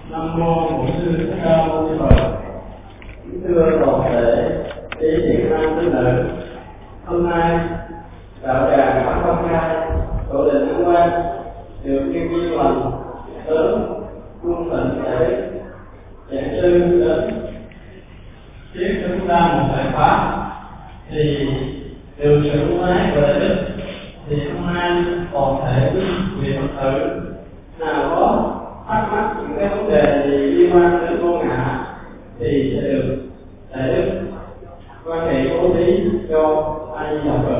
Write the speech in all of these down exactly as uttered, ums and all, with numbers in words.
Nam mô Bổn Sư Thích Ca Mâu Ni Phật. Kính thưa toàn thể quý vị nam tín nữ, hôm nay đạo tràng Pháp Phong Khai tổ đình An Quan được nhân viên lành sớm cung thịnh để giảng sư đến thuyết cho chúng ta một bài pháp, thì được sự ưu ái của đại đức thì hôm nay toàn thể quý vị Phật tử nào có thắc mắc những cái vấn đề gì liên quan đến vô ngã thì sẽ được đại đức quan hệ bố thí cho ai học Phật.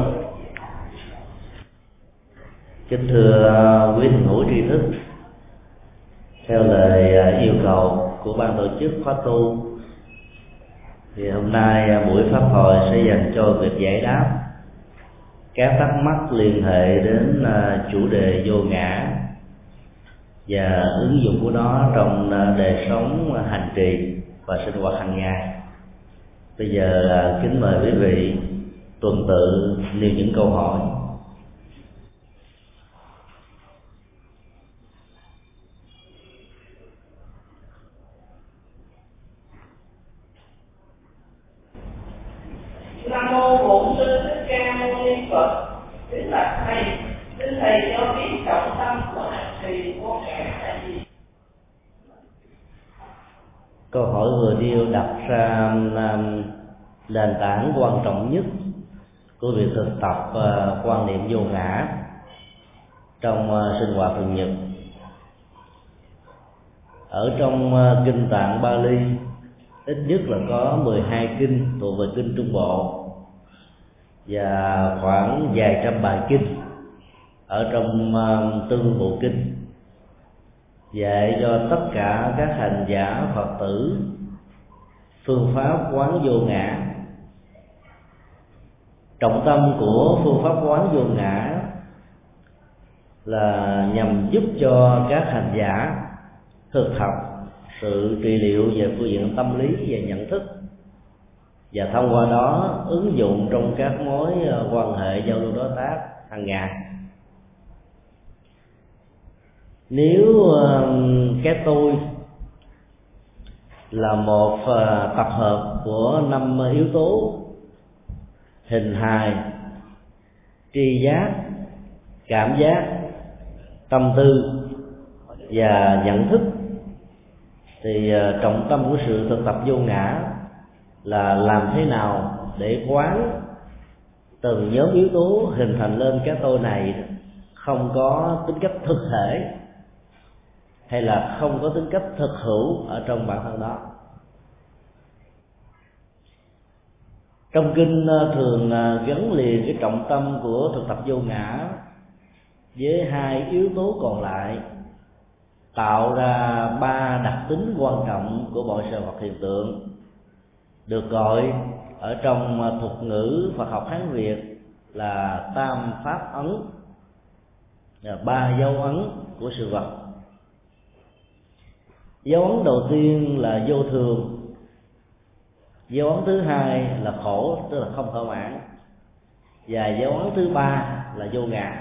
Kính thưa quý thiền hữu tri thức, theo lời yêu cầu của ban tổ chức khóa tu thì hôm nay buổi pháp hội sẽ dành cho việc giải đáp các thắc mắc liên hệ đến chủ đề vô ngã và ứng dụng của nó trong đời sống hành trì và sinh hoạt hàng ngày. Bây giờ kính mời quý vị tuần tự nêu những câu hỏi. Nam mô Bổn Sư Thích Ca Mâu Ni Phật. Kính bạch thầy, xin thầy cho biết trọng tâm của hành trì vô ngã là gì? Câu hỏi vừa nêu đặt ra nền tảng quan trọng nhất của việc thực tập quan niệm vô ngã trong sinh hoạt thường nhật. Ở trong kinh Tạng Bali ít nhất là có mười hai kinh thuộc về kinh Trung Bộ và khoảng vài trăm bài kinh ở trong Tương Bộ Kinh dạy cho tất cả các hành giả Phật tử phương pháp quán vô ngã. Trọng tâm của phương pháp quán vô ngã là nhằm giúp cho các hành giả thực tập sự trị liệu về phương diện tâm lý và nhận thức, và thông qua đó ứng dụng trong các mối quan hệ giao lưu đối tác hàng ngày. Nếu cái tôi là một tập hợp của năm yếu tố: hình hài, tri giác, cảm giác, tâm tư và nhận thức, thì trọng tâm của sự thực tập vô ngã là làm thế nào để quán từng nhóm yếu tố hình thành lên cái tôi này không có tính cách thực thể hay là không có tính cách thực hữu ở trong bản thân đó. Trong kinh thường gắn liền cái trọng tâm của thực tập vô ngã với hai yếu tố còn lại, tạo ra ba đặc tính quan trọng của mọi sự vật hiện tượng, được gọi ở trong thuật ngữ Phật học Hán Việt là tam pháp ấn, là ba dấu ấn của sự vật. Dấu ấn đầu tiên là vô thường, dấu ấn thứ hai là khổ, tức là không thỏa mãn, và dấu ấn thứ ba là vô ngã.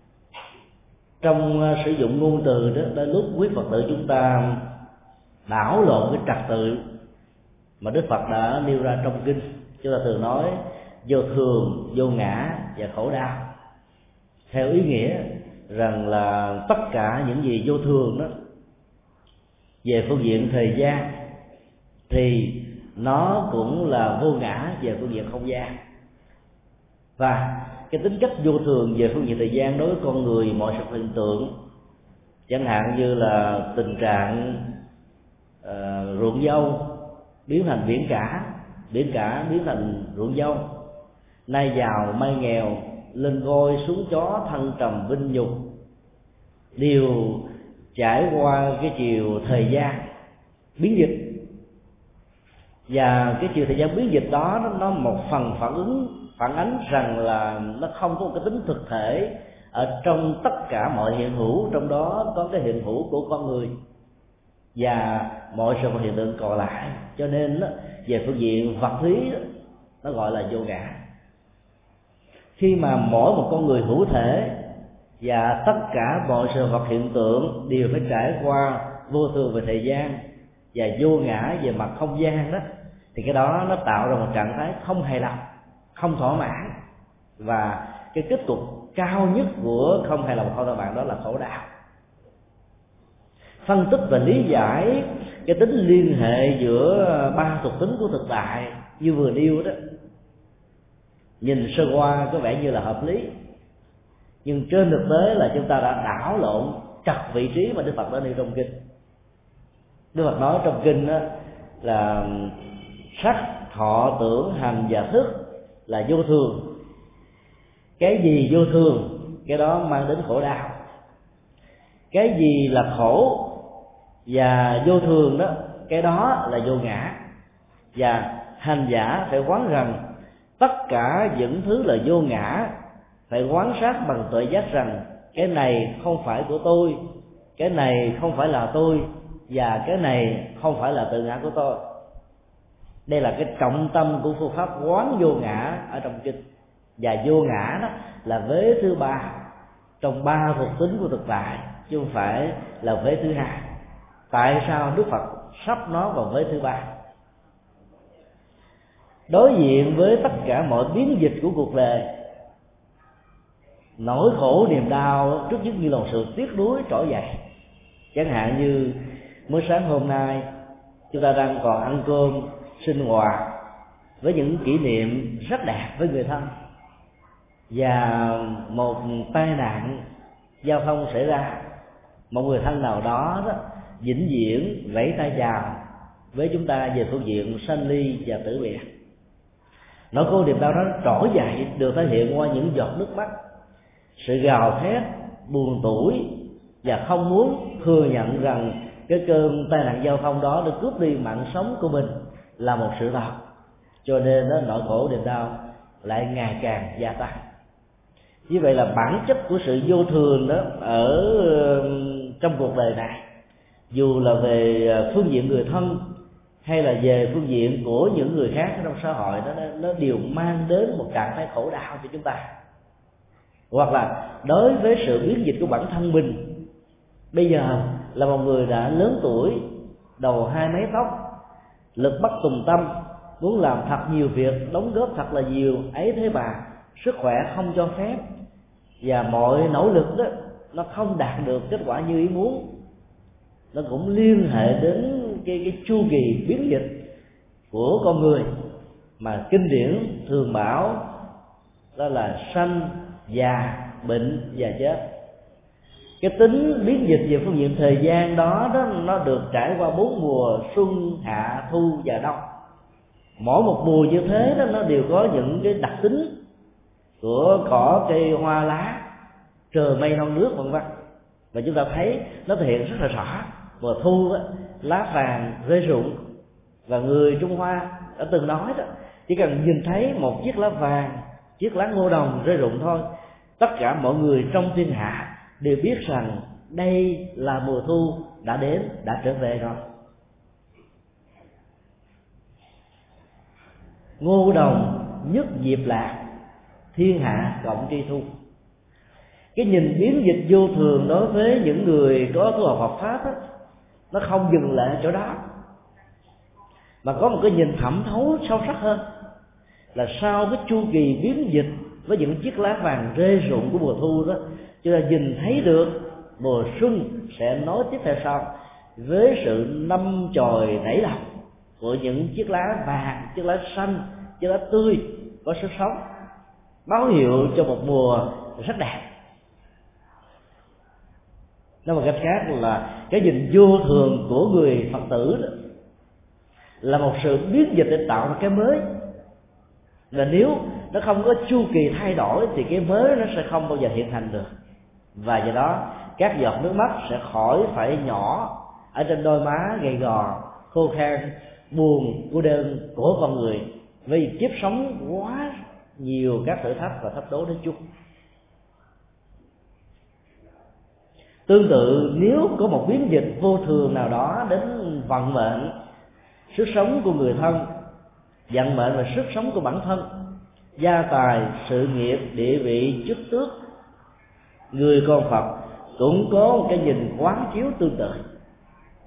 Trong sử dụng ngôn từ đó, đến lúc quý Phật tử chúng ta đảo lộn cái trật tự mà Đức Phật đã nêu ra trong kinh. Chúng ta thường nói vô thường, vô ngã và khổ đau, theo ý nghĩa rằng là tất cả những gì vô thường đó về phương diện thời gian thì nó cũng là vô ngã về phương diện không gian. Và cái tính cách vô thường về phương diện thời gian đối với con người, mọi sự hiện tượng, chẳng hạn như là tình trạng uh, ruộng dâu biến thành biển cả, biển cả biến thành ruộng dâu, nay giàu mai nghèo, lên voi xuống chó, thăng trầm vinh nhục, đều trải qua cái chiều thời gian biến dịch. Và cái chiều thời gian biến dịch đó nó, nó một phần phản ứng phản ánh rằng là nó không có một cái tính thực thể ở trong tất cả mọi hiện hữu, trong đó có cái hiện hữu của con người và mọi sự hiện tượng còn lại. Cho nên đó, về phương diện vật lý đó, nó gọi là vô ngã. Khi mà mỗi một con người hữu thể và tất cả mọi sự vật hiện tượng đều phải trải qua vô thường về thời gian và vô ngã về mặt không gian đó, thì cái đó nó tạo ra một trạng thái không hài lòng, không thỏa mãn, và cái kết cục cao nhất của không hài lòng, không thỏa mãn đó là khổ đau. Phân tích và lý giải cái tính liên hệ giữa ba thuộc tính của thực tại như vừa nêu đó, nhìn sơ qua có vẻ như là hợp lý, nhưng trên thực tế là chúng ta đã đảo lộn trật vị trí mà Đức Phật đã nêu trong kinh. Đức Phật nói trong kinh đó là sắc, thọ, tưởng, hành và thức là vô thường. Cái gì vô thường, cái đó mang đến khổ đau. Cái gì là khổ và vô thường đó, cái đó là vô ngã. Và hành giả phải quán rằng tất cả những thứ là vô ngã, phải quán sát bằng tuệ giác rằng cái này không phải của tôi, cái này không phải là tôi, và cái này không phải là tự ngã của tôi. Đây là cái trọng tâm của phương pháp quán vô ngã ở trong kinh. Và vô ngã đó là vế thứ ba trong ba thuộc tính của thực tại, chứ không phải là vế thứ hai. Tại sao Đức Phật sắp nó vào vế thứ ba? Đối diện với tất cả mọi biến dịch của cuộc đời, nỗi khổ niềm đau trước nhất như là một sự tiếc nuối trỗi dậy. Chẳng hạn như mới sáng hôm nay chúng ta đang còn ăn cơm sinh hoạt với những kỷ niệm rất đẹp với người thân, và một tai nạn giao thông xảy ra, một người thân nào đó, đó vĩnh viễn vẫy tay chào với chúng ta về phương diện sanh ly và tử biệt. Nỗi khổ niềm đau đó trỗi dậy được thể hiện qua những giọt nước mắt, sự gào thét buồn tủi và không muốn thừa nhận rằng cái cơn tai nạn giao thông đó đã cướp đi mạng sống của mình là một sự thật. Cho nên đó, nỗi khổ niềm đau lại ngày càng gia tăng. Như vậy là bản chất của sự vô thường đó ở trong cuộc đời này, dù là về phương diện người thân hay là về phương diện của những người khác trong xã hội đó, nó đều mang đến một trạng thái khổ đau cho chúng ta. Hoặc là đối với sự biến dịch của bản thân mình, bây giờ là một người đã lớn tuổi, đầu hai mái tóc, lực bất tùng tâm, muốn làm thật nhiều việc, đóng góp thật là nhiều, ấy thế mà sức khỏe không cho phép, và mọi nỗ lực đó nó không đạt được kết quả như ý muốn. Nó cũng liên hệ đến cái, cái chu kỳ biến dịch của con người mà kinh điển thường bảo đó là sanh, già, bệnh và chết. Cái tính biến dịch về phương diện thời gian đó, đó nó được trải qua bốn mùa xuân, hạ, thu và đông. Mỗi một mùa như thế đó nó đều có những cái đặc tính của cỏ, cây, hoa, lá, trời, mây, non, nước vân vân. Và chúng ta thấy nó thể hiện rất là rõ. Mùa thu đó, lá vàng rơi rụng, và người Trung Hoa đã từng nói đó, chỉ cần nhìn thấy một chiếc lá vàng, chiếc lá ngô đồng rơi rụng thôi, tất cả mọi người trong thiên hạ đều biết rằng đây là mùa thu đã đến, đã trở về rồi. Ngô đồng nhất diệp lạc, thiên hạ cộng tri thu. Cái nhìn biến dịch vô thường đối với những người có tu học Phật pháp đó, nó không dừng lại ở chỗ đó, mà có một cái nhìn thẩm thấu sâu sắc hơn. Là sau cái chu kỳ biến dịch với những chiếc lá vàng rơi rụng của mùa thu đó, chúng ta nhìn thấy được mùa xuân sẽ nối tiếp theo sau với sự năm chồi nảy lọc của những chiếc lá vàng, chiếc lá xanh, chiếc lá tươi có sức sống, báo hiệu cho một mùa rất đẹp. Nói một cách khác là cái nhìn vô thường của người Phật tử đó là một sự biến dịch để tạo ra cái mới. Và nếu nó không có chu kỳ thay đổi thì cái mới nó sẽ không bao giờ hiện thành được. Và do đó các giọt nước mắt sẽ khỏi phải nhỏ ở trên đôi má gầy gò, khô khan, buồn, cô đơn của con người, vì kiếp sống quá nhiều các thử thách và thách đố đến chung. Tương tự, nếu có một biến dịch vô thường nào đó đến vận mệnh, sức sống của người thân, vận mệnh và sức sống của bản thân, gia tài, sự nghiệp, địa vị, chức tước, người con Phật cũng có một cái nhìn quán chiếu tương tự.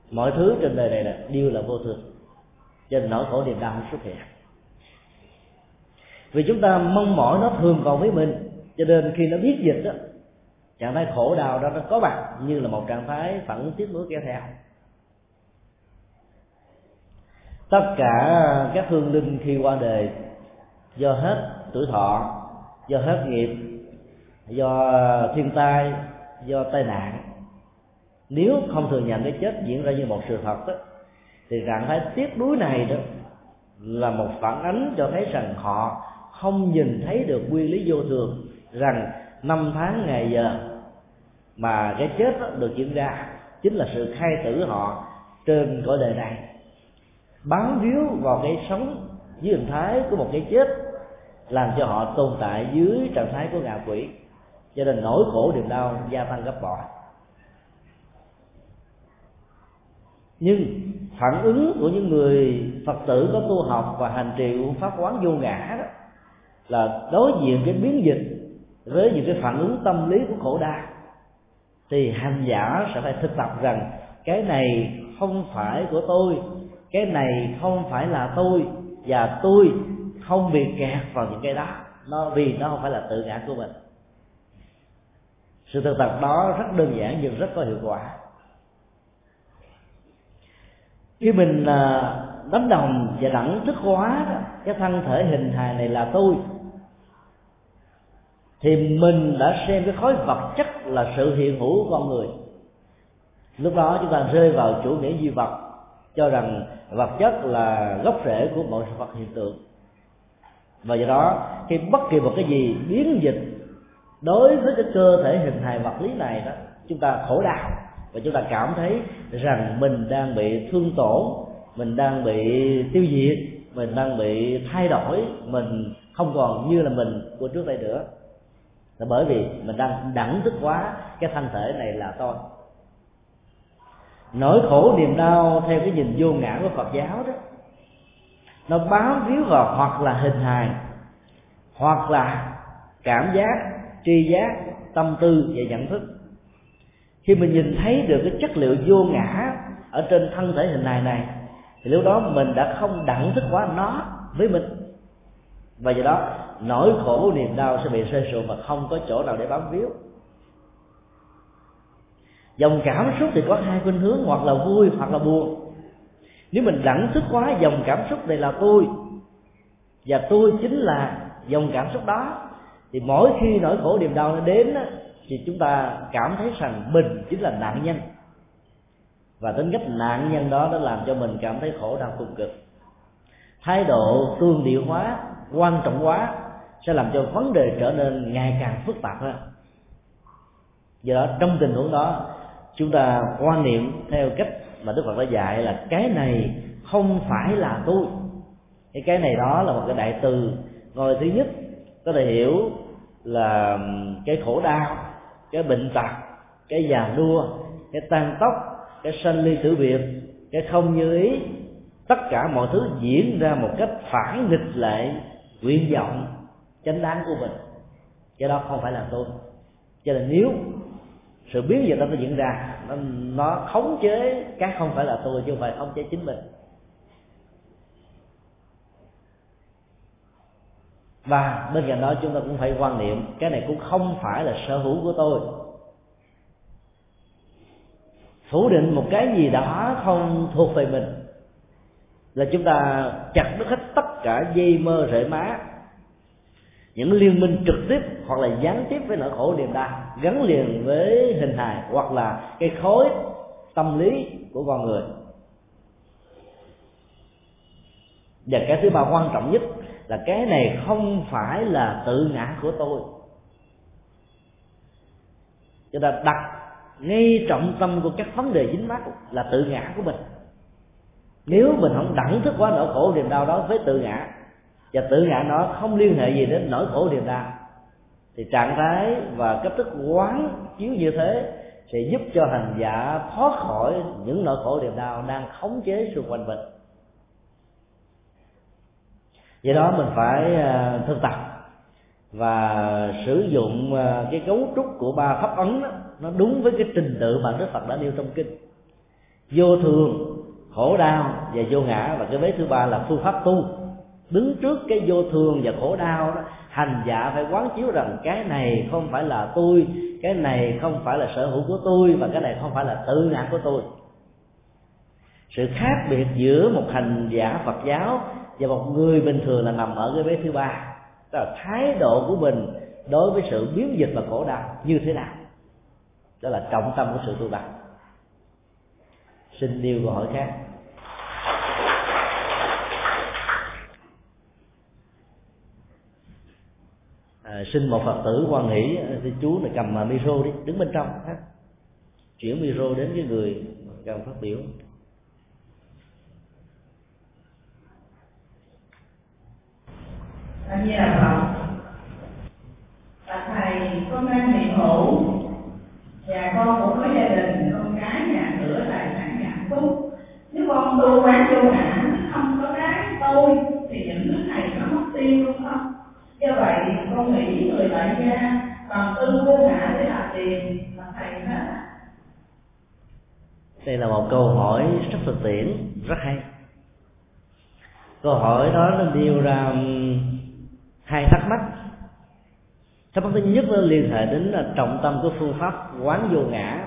mọi thứ trên đời này là đều là vô thường, cho nên nỗi khổ niềm đau không xuất hiện. Vì chúng ta mong mỏi nó thường còn với mình, cho nên khi nó biết dịch đó, trạng thái khổ đau đó nó có mặt như là một trạng thái phản ứng tiếc nuối kéo theo. Tất cả các hương linh khi qua đời do hết tuổi thọ, do hết nghiệp, do thiên tai, do tai nạn, nếu không thừa nhận cái chết diễn ra như một sự thật đó, thì trạng thái tiếc nuối này đó là một phản ánh cho thấy rằng họ không nhìn thấy được nguyên lý vô thường, rằng năm tháng ngày giờ mà cái chết đó được diễn ra chính là sự khai tử họ trên cõi đời này, bám víu vào cái sống dưới hình thái của một cái chết, làm cho họ tồn tại dưới trạng thái của ngạ quỷ, cho nên nỗi khổ niềm đau gia tăng gấp bội. Nhưng phản ứng của những người Phật tử có tu học và hành trì pháp quán vô ngã đó là đối diện cái biến dịch với những cái phản ứng tâm lý của khổ đau, thì hành giả sẽ phải thực tập rằng cái này không phải của tôi, cái này không phải là tôi, và tôi không bị kẹt vào những cái đó, nó vì nó không phải là tự ngã của mình. Sự thực tập đó rất đơn giản nhưng rất có hiệu quả. Khi mình đánh đồng và đẳng thức hóa đó, cái thân thể hình hài này là tôi, thì mình đã xem cái khối vật chất là sự hiện hữu của con người. Lúc đó chúng ta rơi vào chủ nghĩa duy vật, cho rằng vật chất là gốc rễ của mọi sự vật hiện tượng. Và do đó khi bất kỳ một cái gì biến dịch đối với cái cơ thể hình hài vật lý này đó, chúng ta khổ đau và chúng ta cảm thấy rằng mình đang bị thương tổn, mình đang bị tiêu diệt, mình đang bị thay đổi, mình không còn như là mình của trước đây nữa, là bởi vì mình đang đẳng thức hóa cái thân thể này là tôi. Nỗi khổ niềm đau theo cái nhìn vô ngã của Phật giáo đó, nó bám víu vào hoặc là hình hài, hoặc là cảm giác, tri giác, tâm tư và nhận thức. Khi mình nhìn thấy được cái chất liệu vô ngã ở trên thân thể hình hài này, thì lúc đó mình đã không đẳng thức hóa nó với mình, và do đó nỗi khổ niềm đau sẽ bị rơi sụp mà không có chỗ nào để bám víu. Dòng cảm xúc thì có hai khuynh hướng, hoặc là vui hoặc là buồn. Nếu mình đẳng thức hóa dòng cảm xúc này là tôi, và tôi chính là dòng cảm xúc đó, thì mỗi khi nỗi khổ niềm đau nó đến đó, thì chúng ta cảm thấy rằng mình chính là nạn nhân, và tính cách nạn nhân đó nó làm cho mình cảm thấy khổ đau cùng cực. Thái độ tương điệu hóa, quan trọng hóa sẽ làm cho vấn đề trở nên ngày càng phức tạp hơn. Do đó trong tình huống đó, chúng ta quan niệm theo cách mà Đức Phật đã dạy là cái này không phải là tôi. Cái cái này đó là một cái đại từ ngôi thứ nhất, có thể hiểu là cái khổ đau, cái bệnh tật, cái già nua, cái tan tóc, cái sanh ly tử biệt, cái không như ý, tất cả mọi thứ diễn ra một cách phản nghịch lại nguyện vọng chánh đáng của mình. Cái đó không phải là tôi. Cho nên nếu sự biến dịch đó nó diễn ra, nó, nó khống chế cái không phải là tôi chứ không phải khống chế chính mình. Và bên cạnh đó chúng ta cũng phải quan niệm cái này cũng không phải là sở hữu của tôi. Phủ định một cái gì đó không thuộc về mình là chúng ta chặt đứt hết tất cả dây mơ rễ má, những liên minh trực tiếp hoặc là gián tiếp với nỗi khổ niềm đau gắn liền với hình hài hoặc là cái khối tâm lý của con người. Và cái thứ ba quan trọng nhất là cái này không phải là tự ngã của tôi. Chúng ta đặt ngay trọng tâm của các vấn đề dính mắc là tự ngã của mình. Nếu mình không đẳng thức quá nỗi khổ niềm đau đó với tự ngã, và tự ngã nó không liên hệ gì đến nỗi khổ niềm đau, thì trạng thái và cách thức quán chiếu như thế sẽ giúp cho hành giả thoát khỏi những nỗi khổ niềm đau đang khống chế xung quanh mình. Do đó mình phải thực tập và sử dụng cái cấu trúc của ba pháp ấn đó, nó đúng với cái trình tự mà Đức Phật đã nêu trong kinh. vô thường, khổ đau và vô ngã. Và cái vế thứ ba là phương pháp tu. Đứng trước cái vô thường và khổ đau đó, hành giả phải quán chiếu rằng cái này không phải là tôi, cái này không phải là sở hữu của tôi, và cái này không phải là tự ngã của tôi. Sự khác biệt giữa một hành giả Phật giáo và một người bình thường là nằm ở cái vế thứ ba, đó là thái độ của mình đối với sự biến dịch và khổ đau như thế nào. Đó là trọng tâm của sự tu tập. Xin nêu câu hỏi khác. À, xin một Phật tử quan hỷ thì chú này cầm micro đi, đứng bên trong ha. Chuyển micro đến cái người cần phát biểu. A Di Đà Phật. Bạch thầy, con đang hiện hữu và con cũng có gia đình, con cái, nhà cửa, tài sản hạnh phúc. Nếu con tu quán vô ngã, không có cái tôi thì những thứ này nó mất tiêu luôn không? Do vậy con nghĩ người tại gia còn tư vô ngã để làm tiền mà thầy nói. Đây là một câu hỏi rất thực tiễn, rất hay. Câu hỏi đó nó nêu ra hai thắc mắc. Thắc mắc thứ nhất nó liên hệ đến là trọng tâm của phương pháp quán vô ngã,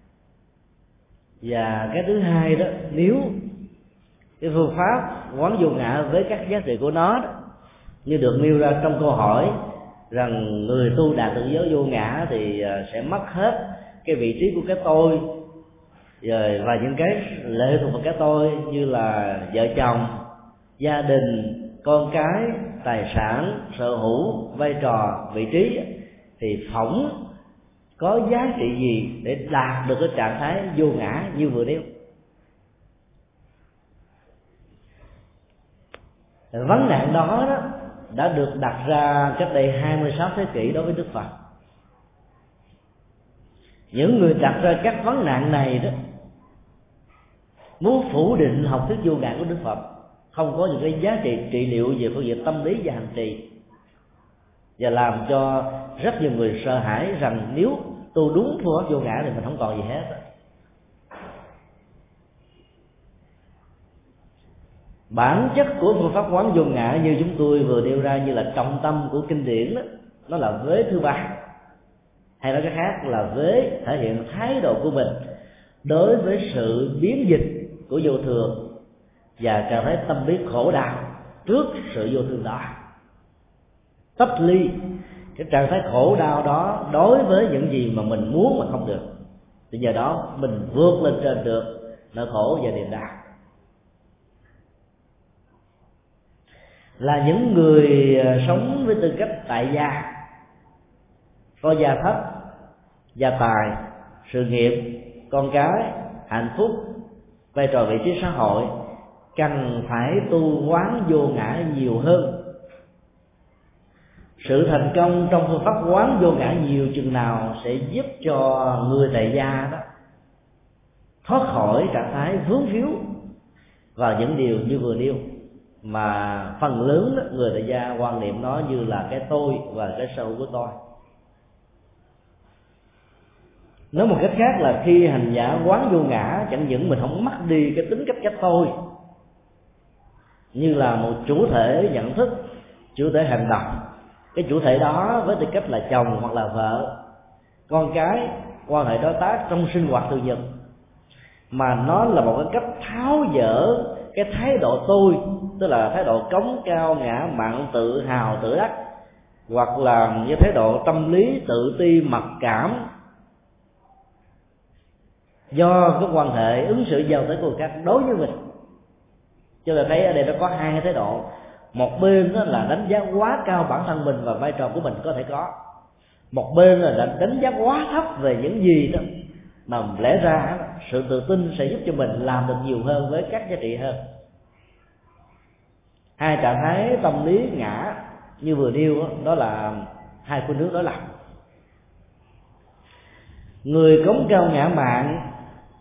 và cái thứ hai đó, nếu cái phương pháp quán vô ngã với các giá trị của nó đó, như được nêu ra trong câu hỏi rằng người tu đạt được giới vô ngã thì sẽ mất hết cái vị trí của cái tôi rồi, và những cái lệ thuộc vào cái tôi như là vợ chồng, gia đình, con cái, tài sản, sở hữu, vai trò, vị trí, thì phỏng có giá trị gì để đạt được cái trạng thái vô ngã như vừa nêu. Vấn nạn đó, đó đã được đặt ra cách đây hai mươi sáu thế kỷ đối với Đức Phật. Những người đặt ra các vấn nạn này đó muốn phủ định học thuyết vô ngã của Đức Phật, không có những cái giá trị trị liệu về phương diện tâm lý và hành trì, và làm cho rất nhiều người sợ hãi rằng nếu tu đúng phương pháp vô ngã thì mình không còn gì hết. Bản chất của phương pháp quán vô ngã như chúng tôi vừa nêu ra, như là trọng tâm của kinh điển đó, nó là vế thứ ba, hay nói cách khác là vế thể hiện thái độ của mình đối với sự biến dịch của vô thường và cảm thấy tâm lý khổ đau trước sự vô thường đó. Tách ly cái trạng thái khổ đau đó đối với những gì mà mình muốn mà không được, thì nhờ đó mình vượt lên trên được nỗi khổ và niềm đau. Là những người sống với tư cách tại gia, có gia thất, gia tài, sự nghiệp, con cái, hạnh phúc, vai trò vị trí xã hội, cần phải tu quán vô ngã nhiều hơn. Sự thành công trong phương pháp quán vô ngã nhiều chừng nào sẽ giúp cho người tại gia đó thoát khỏi trạng thái vướng víu vào những điều như vừa nêu, mà phần lớn đó, người tại gia quan niệm nó như là cái tôi và cái sở hữu của tôi. Nói một cách khác là khi hành giả quán vô ngã, chẳng những mình không mất đi cái tính cách cái tôi như là một chủ thể nhận thức, chủ thể hành động, cái chủ thể đó với tư cách là chồng hoặc là vợ, con cái, quan hệ đối tác trong sinh hoạt thường nhật, mà nó là một cái cách tháo dỡ cái thái độ tôi, tức là thái độ cống cao, ngã mạn, tự hào, tự đắc, hoặc là cái thái độ tâm lý tự ti, mặc cảm do cái quan hệ ứng xử giao tế của người khác đối với mình. Cho nên thấy ở đây nó có hai cái thái độ. Một bên đó là đánh giá quá cao bản thân mình và vai trò của mình có thể có, một bên là đánh giá quá thấp về những gì đó mà lẽ ra sự tự tin sẽ giúp cho mình làm được nhiều hơn với các giá trị hơn. Hai trạng thái tâm lý ngã như vừa nêu đó, đó là hai khuynh hướng đối lập. Người cống cao ngã mạn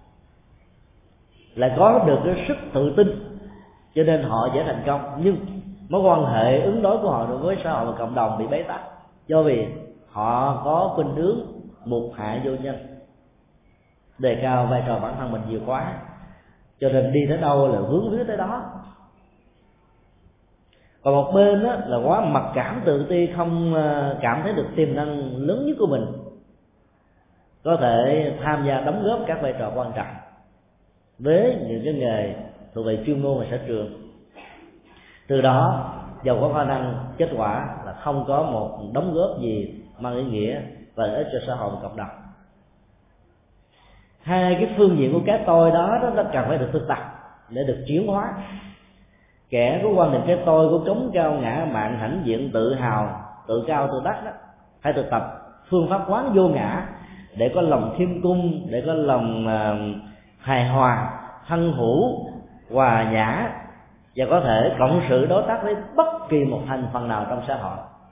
lại có được cái sức tự tin, cho nên họ dễ thành công, nhưng mối quan hệ ứng đối của họ đối với xã hội và cộng đồng bị bế tắc, do vì họ có khuynh hướng mục hạ vô nhân, đề cao vai trò bản thân mình nhiều quá, cho nên đi tới đâu là hướng hướng tới đó. Còn một bên đó là quá mặc cảm tự ti, không cảm thấy được tiềm năng lớn nhất của mình, có thể tham gia đóng góp các vai trò quan trọng với những cái nghề thuộc về chuyên môn và sở trường. Từ đó giàu có khả năng, kết quả là không có một đóng góp gì mang ý nghĩa và lợi ích cho xã hội và cộng đồng. Hai cái phương diện của cái tôi đó nó cần phải được thực tập để được chuyển hóa. Kẻ có quan niệm cái tôi của cống cao ngã mạn hãnh diện, tự hào, tự cao tự đắc đó, phải thực tập phương pháp quán vô ngã để có lòng khiêm cung, để có lòng uh, hài hòa, thân hữu, hòa nhã, và có thể cộng sự đối tác với bất kỳ một thành phần nào trong xã hội.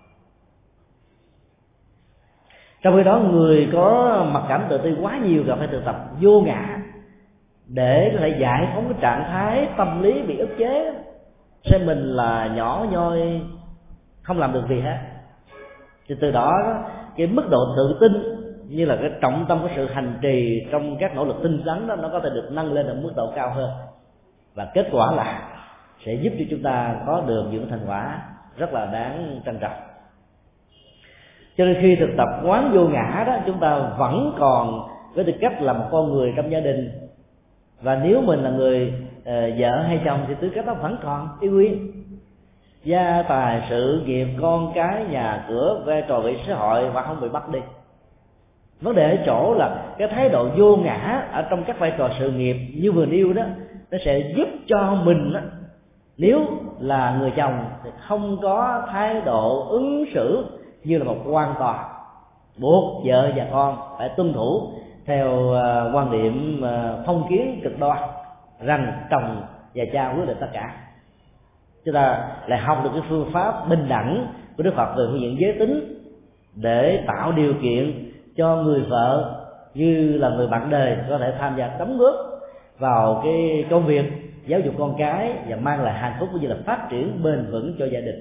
Trong khi đó, người có mặc cảm tự ti quá nhiều cần phải thực tập vô ngã để có thể giải phóng cái trạng thái tâm lý bị ức chế, xem mình là nhỏ nhoi, không làm được gì hết. Thì từ đó cái mức độ tự tin như là cái trọng tâm của sự hành trì trong các nỗ lực tinh tấn đó, nó có thể được nâng lên ở mức độ cao hơn, và kết quả là sẽ giúp cho chúng ta có được những thành quả rất là đáng trân trọng. Cho nên khi thực tập quán vô ngã đó, chúng ta vẫn còn với tư cách là một con người trong gia đình, và nếu mình là người uh, vợ hay chồng thì tư cách đó vẫn còn y nguyên. Gia tài, sự nghiệp, con cái, nhà cửa, vai trò vị xã hội và không bị bắt đi. Vấn đề ở chỗ là cái thái độ vô ngã ở trong các vai trò sự nghiệp như vừa nêu đó, nó sẽ giúp cho mình đó, nếu là người chồng thì không có thái độ ứng xử như là một quan tòa, buộc vợ và con phải tuân thủ theo uh, quan điểm uh, phong kiến cực đoan rằng chồng và cha quyết định tất cả. Chúng ta lại học được cái phương pháp bình đẳng của Đức Phật về phương diện giới tính để tạo điều kiện cho người vợ như là người bạn đời có thể tham gia đóng góp vào cái công việc giáo dục con cái và mang lại hạnh phúc cũng như là phát triển bền vững cho gia đình.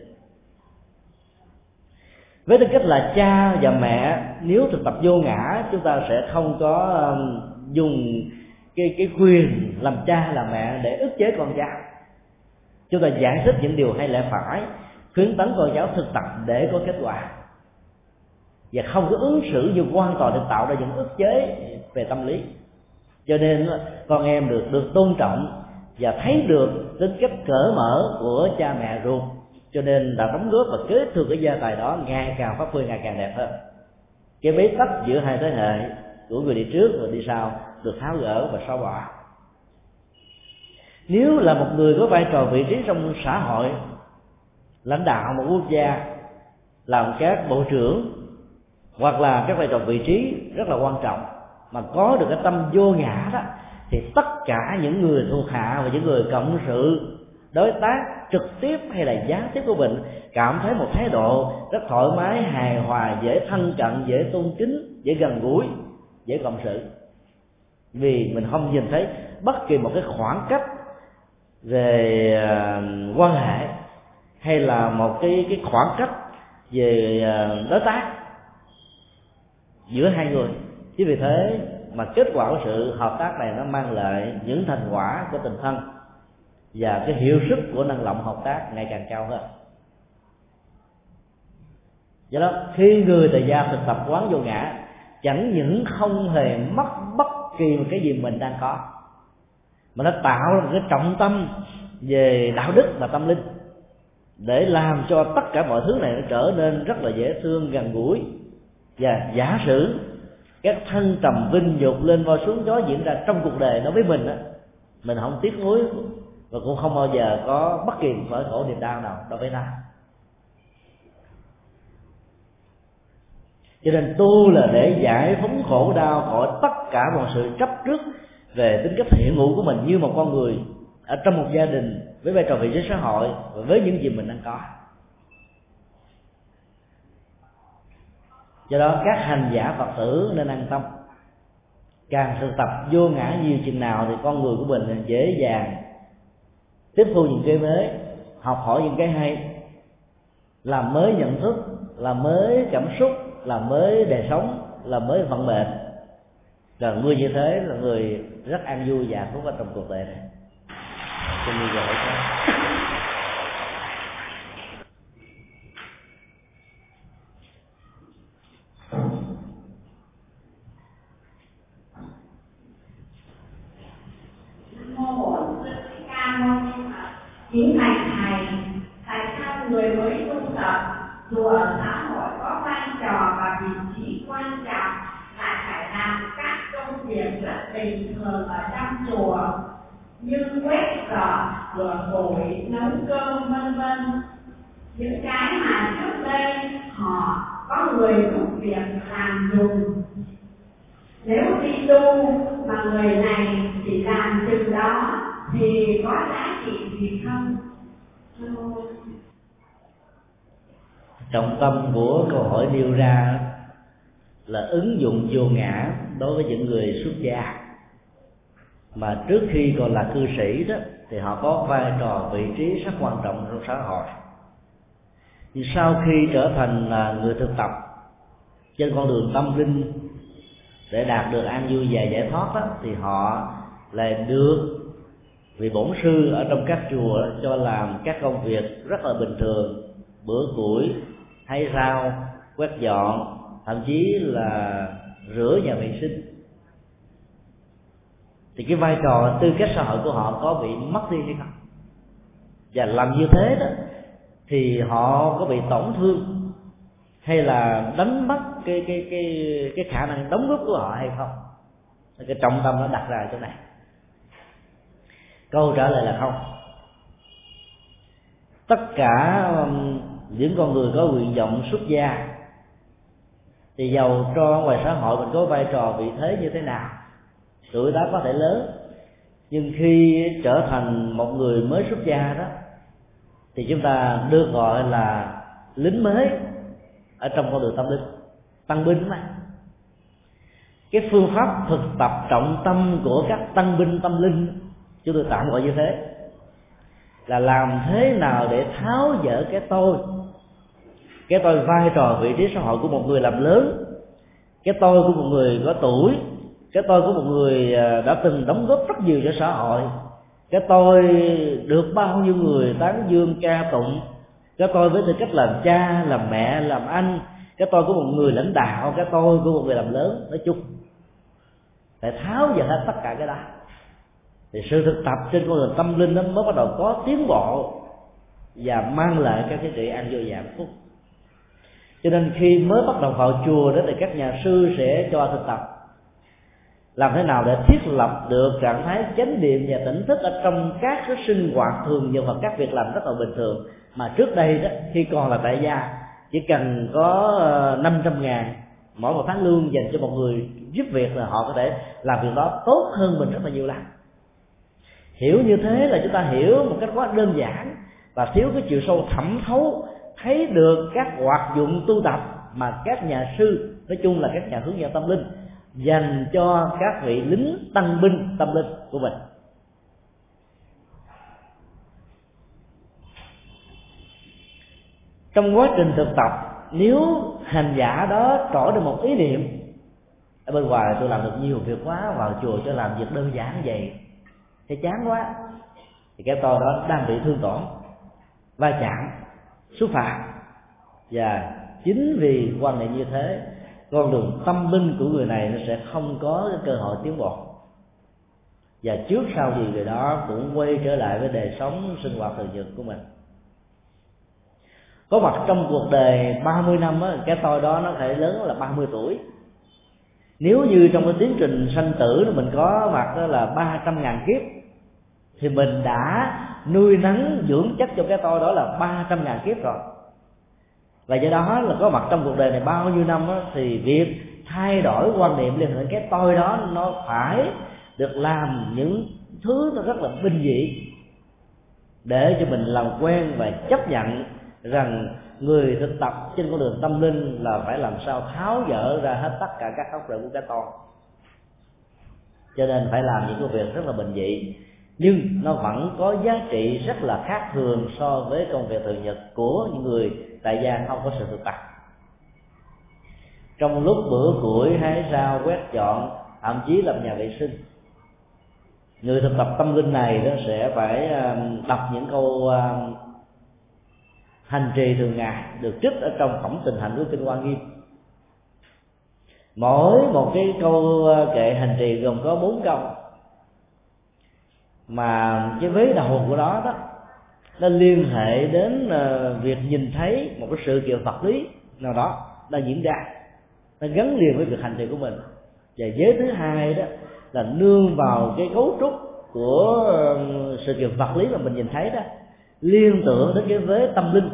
Với tư cách là cha và mẹ, nếu thực tập vô ngã, chúng ta sẽ không có um, dùng cái cái quyền làm cha làm mẹ để ức chế con cháu. Chúng ta giải thích những điều hay lẽ phải, khuyến tấn con cháu thực tập để có kết quả, và không có ứng xử như quan tòa để tạo ra những ức chế về tâm lý. Cho nên con em được được tôn trọng và thấy được tính cách cởi mở của cha mẹ ruột, cho nên đã đóng góp và kế thừa cái gia tài đó ngày càng phát huy, ngày càng đẹp hơn. Cái bế tắc giữa hai thế hệ của người đi trước và đi sau được tháo gỡ và xóa bỏ. Nếu là một người có vai trò vị trí trong xã hội, lãnh đạo một quốc gia, làm các bộ trưởng hoặc là các vai trò vị trí rất là quan trọng, mà có được cái tâm vô ngã đó, thì tất cả những người thuộc hạ và những người cộng sự, đối tác trực tiếp hay là gián tiếp của mình cảm thấy một thái độ rất thoải mái, hài hòa, dễ thân cận, dễ tôn kính, dễ gần gũi, dễ cộng sự, vì mình không nhìn thấy bất kỳ một cái khoảng cách về uh, quan hệ hay là một cái cái khoảng cách về uh, đối tác giữa hai người. Chính vì thế mà kết quả của sự hợp tác này nó mang lại những thành quả của tình thân và cái hiệu suất của năng lượng hợp tác ngày càng cao hơn. Do đó khi người tại gia thực tập quán vô ngã, chẳng những không hề mất bất kỳ một cái gì mình đang có, mà nó tạo ra một cái trọng tâm về đạo đức và tâm linh để làm cho tất cả mọi thứ này nó trở nên rất là dễ thương, gần gũi. Và giả sử các thân trầm vinh dục lên voi xuống gió diễn ra trong cuộc đời đối với mình đó, mình không tiếc nuối và cũng không bao giờ có bất kỳ một nỗi khổ niềm đau nào đối với ta. Cho nên tu là để giải phóng khổ đau khỏi tất cả mọi sự chấp trước về tính cách hiện hữu của mình như một con người ở trong một gia đình, với vai trò vị trí xã hội và với những gì mình đang có. Do đó các hành giả Phật tử nên an tâm, càng thực tập vô ngã nhiều chừng nào thì con người của mình dễ dàng tiếp thu những cái mới, học hỏi những cái hay, làm mới nhận thức, làm mới cảm xúc, làm mới đời sống, làm mới vận mệnh. Rồi người như thế là người rất an vui và hạnh phúc ở trong cuộc đời này. cho nên gọi đó. Kính bạch thầy, tại sao người mới tu tập dù ở xã hội có vai trò và vị trí quan trọng lại phải làm các công việc rất bình thường ở trong chùa như quét dọn, rửa củi, nấu cơm vân vân, những cái mà trước đây họ có người giúp việc làm dùng. Nếu đi tu mà người này chỉ làm chừng đó thì có giá trị gì không? Trọng tâm của câu hỏi nêu ra là ứng dụng vô ngã đối với những người xuất gia mà trước khi còn là cư sĩ đó thì họ có vai trò vị trí rất quan trọng trong xã hội. Nhưng sau khi trở thành người thực tập trên con đường tâm linh để đạt được an vui và giải thoát đó, thì họ lại được vì bổn sư ở trong các chùa cho làm các công việc rất là bình thường, bữa củi, hái rau, quét dọn, thậm chí là rửa nhà vệ sinh. Thì cái vai trò tư cách xã hội của họ có bị mất đi hay không? Và làm như thế đó thì họ có bị tổn thương hay là đánh mất cái cái cái cái khả năng đóng góp của họ hay không? Cái trọng tâm nó đặt ra chỗ này. Câu trả lời là không. Tất cả những con người có nguyện vọng xuất gia thì dầu cho ngoài xã hội mình có vai trò vị thế như thế nào, tuổi tác có thể lớn, nhưng khi trở thành một người mới xuất gia đó thì chúng ta được gọi là lính mới ở trong con đường tâm linh, tăng binh mà. Cái phương pháp thực tập trọng tâm của các tăng binh tâm linh, chúng tôi tạm gọi như thế, là làm thế nào để tháo dỡ cái tôi, cái tôi vai trò vị trí xã hội của một người làm lớn, cái tôi của một người có tuổi, cái tôi của một người đã từng đóng góp rất nhiều cho xã hội, cái tôi được bao nhiêu người tán dương ca tụng, cái tôi với tư cách làm cha, làm mẹ, làm anh, cái tôi của một người lãnh đạo, cái tôi của một người làm lớn. Nói chung phải tháo dỡ hết tất cả cái đó thì sự thực tập trên con đường tâm linh nó mới bắt đầu có tiến bộ và mang lại các cái trị an vui và hạnh phúc. Cho nên khi mới bắt đầu vào chùa đó thì các nhà sư sẽ cho thực tập làm thế nào để thiết lập được trạng thái chánh niệm và tỉnh thức ở trong các cái sinh hoạt thường nhật và các việc làm rất là bình thường mà trước đây đó khi còn là tại gia chỉ cần có năm trăm ngàn mỗi một tháng lương dành cho một người giúp việc là họ có thể làm việc đó tốt hơn mình rất là nhiều lần. Hiểu như thế là chúng ta hiểu một cách quá đơn giản và thiếu cái chiều sâu thẩm thấu, thấy được các hoạt dụng tu tập mà các nhà sư, nói chung là các nhà hướng dẫn tâm linh, dành cho các vị lính tăng binh tâm linh của mình. Trong quá trình thực tập, nếu hành giả đó trỗi được một ý niệm ở bên ngoài tôi làm được nhiều việc quá, vào chùa cho làm việc đơn giản vậy thì chán quá, thì cái tôi đó đang bị thương tổn, va chạm, xúc phạm. Và chính vì quan niệm như thế, con đường tâm linh của người này nó sẽ không có cái cơ hội tiến bộ, và trước sau gì người đó cũng quay trở lại với đời sống sinh hoạt thường nhật của mình. Có mặt trong cuộc đời ba mươi năm á, cái tôi đó nó thể lớn là ba mươi tuổi. Nếu như trong cái tiến trình sanh tử mình có mặt đó là ba trăm ngàn kiếp thì mình đã nuôi nấng dưỡng chất cho cái tôi đó là ba trăm ngàn kiếp rồi. Và do đó là có mặt trong cuộc đời này bao nhiêu năm đó, thì việc thay đổi quan niệm liên hệ đến cái tôi đó nó phải được làm những thứ nó rất là bình dị để cho mình làm quen và chấp nhận rằng người thực tập trên con đường tâm linh là phải làm sao tháo dỡ ra hết tất cả các gốc rễ của cái tôi. Cho nên phải làm những công việc rất là bình dị, nhưng nó vẫn có giá trị rất là khác thường so với công việc thường nhật của những người tại gia không có sự thực tập. Trong lúc bữa củi, hái rau, quét dọn, thậm chí làm nhà vệ sinh, người thực tập tâm linh này đó sẽ phải đọc những câu hành trì thường ngày được trích ở trong Phẩm Tình Hạnh của Kinh Hoa Nghiêm. Mỗi một cái câu kệ hành trì gồm có bốn câu, mà cái vế đầu của nó đó nó liên hệ đến việc nhìn thấy một cái sự kiện vật lý nào đó đang diễn ra, nó gắn liền với việc hành trì của mình. Và vế thứ hai đó là nương vào cái cấu trúc của sự kiện vật lý mà mình nhìn thấy đó, liên tưởng đến cái vế tâm linh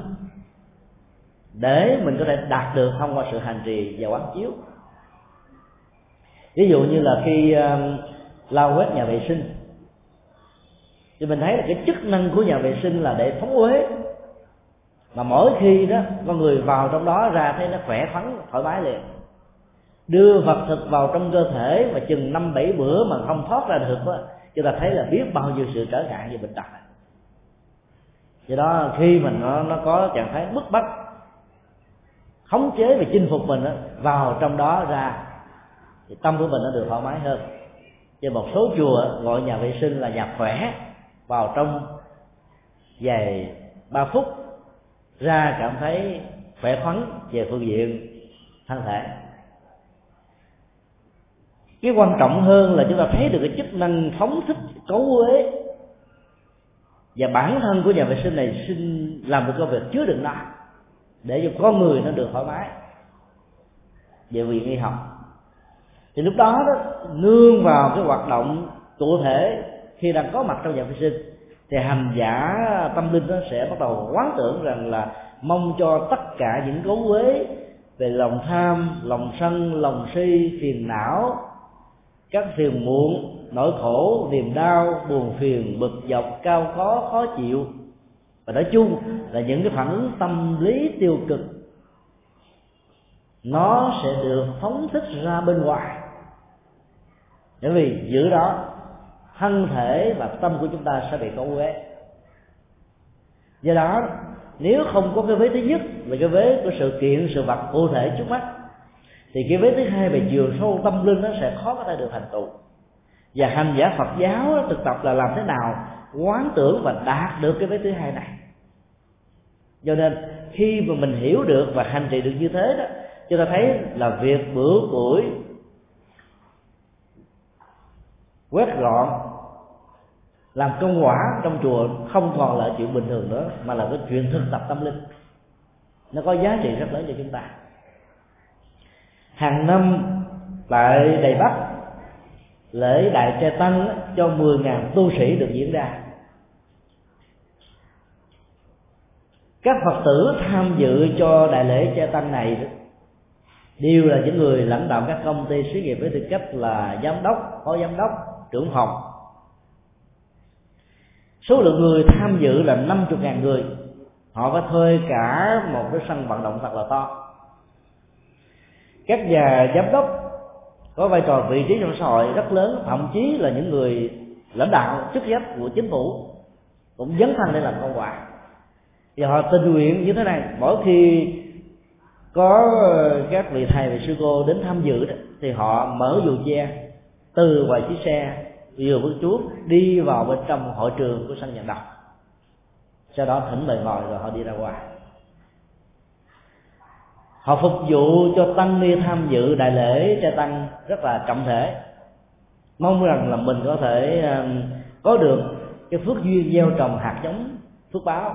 để mình có thể đạt được thông qua sự hành trì và quán chiếu. Ví dụ như là khi lau quét nhà vệ sinh thì mình thấy là cái chức năng của nhà vệ sinh là để phóng uế, mà mỗi khi đó con người vào trong đó ra thấy nó khỏe khoắn thoải mái liền. Đưa vật thực vào trong cơ thể mà chừng năm bảy bữa mà không thoát ra được đó, chúng ta thấy là biết bao nhiêu sự trở ngại về bệnh tật. Do đó khi mình nó, nó có trạng thái bức bách, khống chế và chinh phục mình đó, vào trong đó ra thì tâm của mình nó được thoải mái hơn. Trên một số chùa gọi nhà vệ sinh là nhà khỏe, vào trong vài ba phút ra cảm thấy khỏe khoắn về phương diện thân thể. Cái quan trọng hơn là chúng ta thấy được cái chức năng phóng thích cấu uế, và bản thân của nhà vệ sinh này xin làm được công việc chứa đựng nó để cho con người nó được thoải mái về viện y học. Thì lúc đó đó, nương vào cái hoạt động cụ thể khi đang có mặt trong nhà vệ sinh, thì hành giả tâm linh nó sẽ bắt đầu quán tưởng rằng là mong cho tất cả những cấu uế về lòng tham, lòng sân, lòng si, phiền não, các phiền muộn, nỗi khổ, niềm đau, buồn phiền, bực dọc, cao có, khó chịu, và nói chung là những cái phản ứng tâm lý tiêu cực, nó sẽ được phóng thích ra bên ngoài. Bởi vì giữa đó thân thể và tâm của chúng ta sẽ bị cấu uế. Do đó nếu không có cái vế thứ nhất về cái vế của sự kiện, sự vật cụ thể trước mắt, thì cái vế thứ hai về chiều sâu tâm linh nó sẽ khó có thể được thành tựu. Và hành giả Phật giáo thực tập là làm thế nào quán tưởng và đạt được cái vế thứ hai này. Do nên khi mà mình hiểu được và hành trì được như thế đó, chúng ta thấy là việc bữa củi, quét dọn, làm công quả trong chùa không còn là chuyện bình thường nữa, mà là cái chuyện thực tập tâm linh. Nó có giá trị rất lớn cho chúng ta. Hàng năm tại Đài Bắc, lễ Đại Trai Tăng cho mười nghìn tu sĩ được diễn ra. Các Phật tử tham dự cho đại lễ Trai Tăng này đều là những người lãnh đạo các công ty xí nghiệp với tư cách là giám đốc, phó giám đốc, trưởng phòng. Số lượng người tham dự là năm mươi nghìn người. Họ phải thuê cả một cái sân vận động thật là to. Các nhà giám đốc có vai trò vị trí trong xã hội rất lớn, thậm chí là những người lãnh đạo chức trách của chính phủ cũng dấn thân để làm công quả. Và họ tình nguyện như thế này, mỗi khi có các vị thầy và sư cô đến tham dự đó, thì họ mở dù che từ ngoài chiếc xe vừa bước chuốt đi vào bên trong hội trường của sân vận động, sau đó thỉnh mời ngồi rồi họ đi ra ngoài. Họ phục vụ cho tăng ni tham dự đại lễ Trai Tăng rất là trọng thể, mong rằng là mình có thể có được cái phước duyên gieo trồng hạt giống phước báo.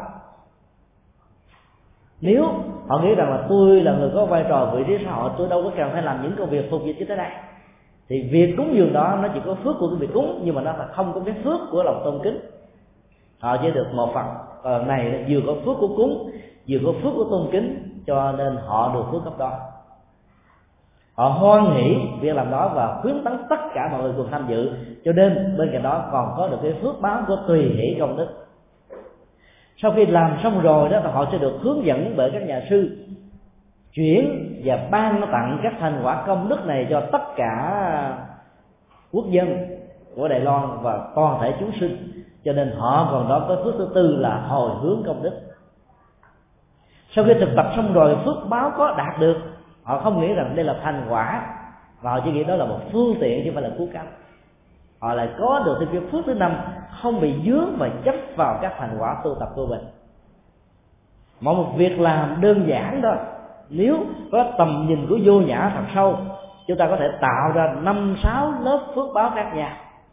Nếu họ nghĩ rằng là tôi là người có vai trò vị trí xã hội, tôi đâu có cần phải làm những công việc phục vụ như thế này, thì việc cúng dường đó nó chỉ có phước của cái việc cúng, nhưng mà nó là không có cái phước của lòng tôn kính. Họ chỉ được một phần, còn này vừa có phước của cúng, vừa có phước của tôn kính, cho nên họ được phước cấp đó. Họ hoan hỷ việc làm đó và khuyến tấn tất cả mọi người cùng tham dự, cho nên bên cạnh đó còn có được cái phước báo của tùy hỷ công đức. Sau khi làm xong rồi đó, họ sẽ được hướng dẫn bởi các nhà sư chuyển và ban tặng các thành quả công đức này cho tất cả quốc dân của Đài Loan và toàn thể chúng sinh. Cho nên họ còn đó có phước thứ tư là hồi hướng công đức. Sau khi thực tập xong rồi, phước báo có đạt được, họ không nghĩ rằng đây là thành quả, và họ chỉ nghĩ đó là một phương tiện chứ không phải là cứu cánh. họ lại có được thêm cái phước thứ năm, không bị dướng và chấp vào các thành quả tu tập của mình. Mỗi một việc làm đơn giản đó, nếu có tầm nhìn của vô nhã thật sâu, chúng ta có thể tạo ra năm sáu lớp phước báo khác nhau.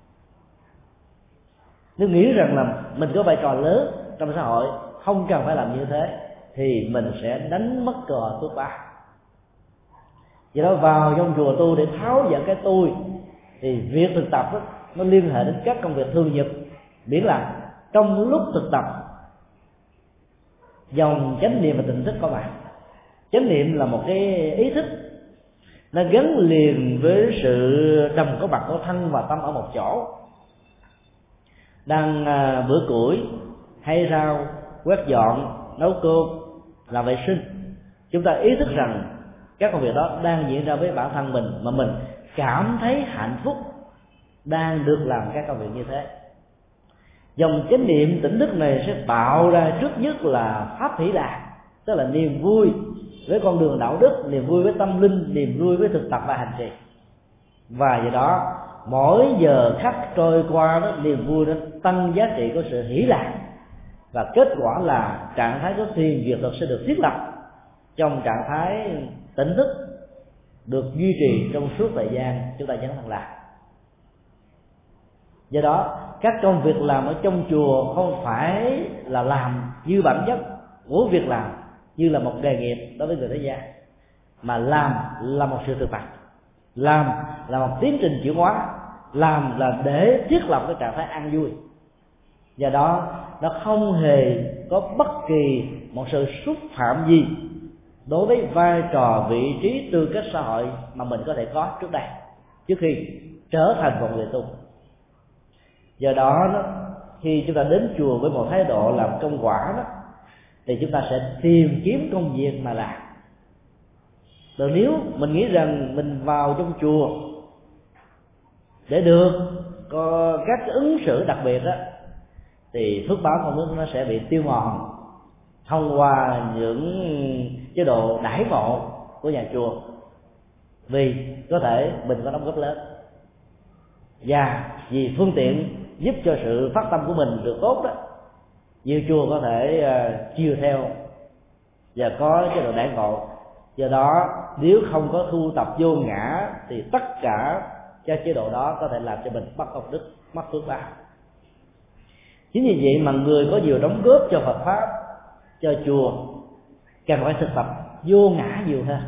Nếu nghĩ rằng là mình có vai trò lớn trong xã hội, không cần phải làm như thế, thì mình sẽ đánh mất cơ hội phước báo. Do đó vào trong chùa tu để tháo dỡ cái tôi, thì việc thực tập đó, nó liên hệ đến các công việc thường nhật, miễn là trong lúc thực tập dòng chánh niệm và tỉnh thức có mặt. Chánh niệm là một cái ý thức, nó gắn liền với sự đồng có mặt của thân và tâm ở một chỗ. Đang à, bữa củi, hay rau, quét dọn, nấu cơm, làm vệ sinh, chúng ta ý thức rằng các công việc đó đang diễn ra với bản thân mình, mà mình cảm thấy hạnh phúc đang được làm các công việc như thế. Dòng chánh niệm tỉnh thức này sẽ tạo ra trước nhất là pháp hỷ lạc, tức là niềm vui với con đường đạo đức, niềm vui với tâm linh, niềm vui với thực tập và hành trì. Và do đó mỗi giờ khắc trôi qua đó, niềm vui nó tăng giá trị của sự hỷ lạc, và kết quả là trạng thái của thiền diệt thực sẽ được thiết lập trong trạng thái tỉnh thức, được duy trì trong suốt thời gian chúng ta dấn thân làm. Do đó các công việc làm ở trong chùa không phải là làm như bản chất của việc làm như là một nghề nghiệp đối với người thế gian, mà làm là một sự thực tập, làm là một tiến trình chuyển hóa, làm là để thiết lập cái trạng thái an vui. Do đó nó không hề có bất kỳ một sự xúc phạm gì đối với vai trò, vị trí, tư cách xã hội mà mình có thể có trước đây, trước khi trở thành một người tu. Do đó, khi chúng ta đến chùa với một thái độ làm công quả đó, thì chúng ta sẽ tìm kiếm công việc mà làm. Rồi nếu mình nghĩ rằng mình vào trong chùa để được có các ứng xử đặc biệt đó, thì phước báo công đức nó sẽ bị tiêu mòn thông qua những chế độ đãi ngộ của nhà chùa, vì có thể mình có đóng góp lớn, và vì phương tiện giúp cho sự phát tâm của mình được tốt đó, nhiều chùa có thể uh, chiều theo và có chế độ đãi ngộ. Do đó nếu không có thu tập vô ngã thì tất cả các chế độ đó có thể làm cho mình mất công đức, mất phước báo. Chính vì vậy mà người có nhiều đóng góp cho Phật pháp, cho chùa, cần phải thực tập vô ngã nhiều hơn,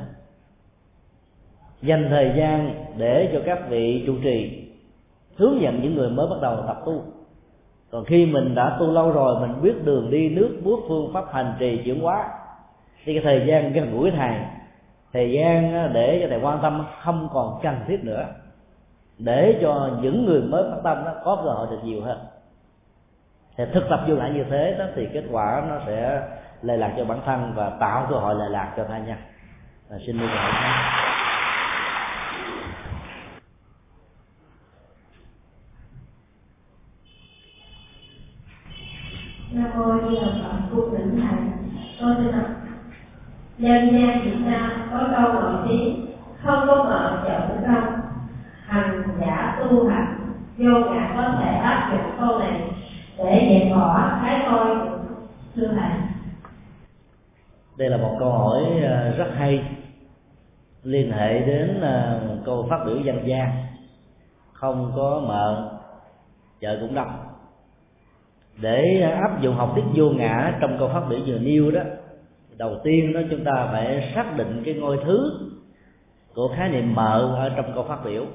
dành thời gian để cho các vị trụ trì hướng dẫn những người mới bắt đầu tập tu. Còn khi mình đã tu lâu rồi, mình biết đường đi nước bước, phương pháp hành trì chuyển hóa, thì cái thời gian gần gũi thầy, thời gian để cho thầy quan tâm không còn cần thiết nữa, để cho những người mới phát tâm đó có cơ hội được nhiều hơn. Thì thực tập vô ngã như thế đó, thì kết quả nó sẽ lệ lạc cho bản thân và tạo cơ hội lệ lạc cho tha nhân. À, xin mời thầy. Nam mô Di Đà Phật. Cung thỉnh thầy, tôi xin đọc. Dân gian Việt Nam có câu nổi tiếng: không có mở chợ cũng đông, hành giả tu hành vô ngã. Có thể áp dụng câu này để dẹp bỏ cái tôi, thưa thầy? Đây là một câu hỏi rất hay, liên hệ đến câu phát biểu dân gian: không có mợ chợ cũng đông. Để áp dụng học thuyết vô ngã trong câu phát biểu vừa nêu đó, đầu tiên đó chúng ta phải xác định cái ngôi thứ của khái niệm mợ ở trong câu phát biểu.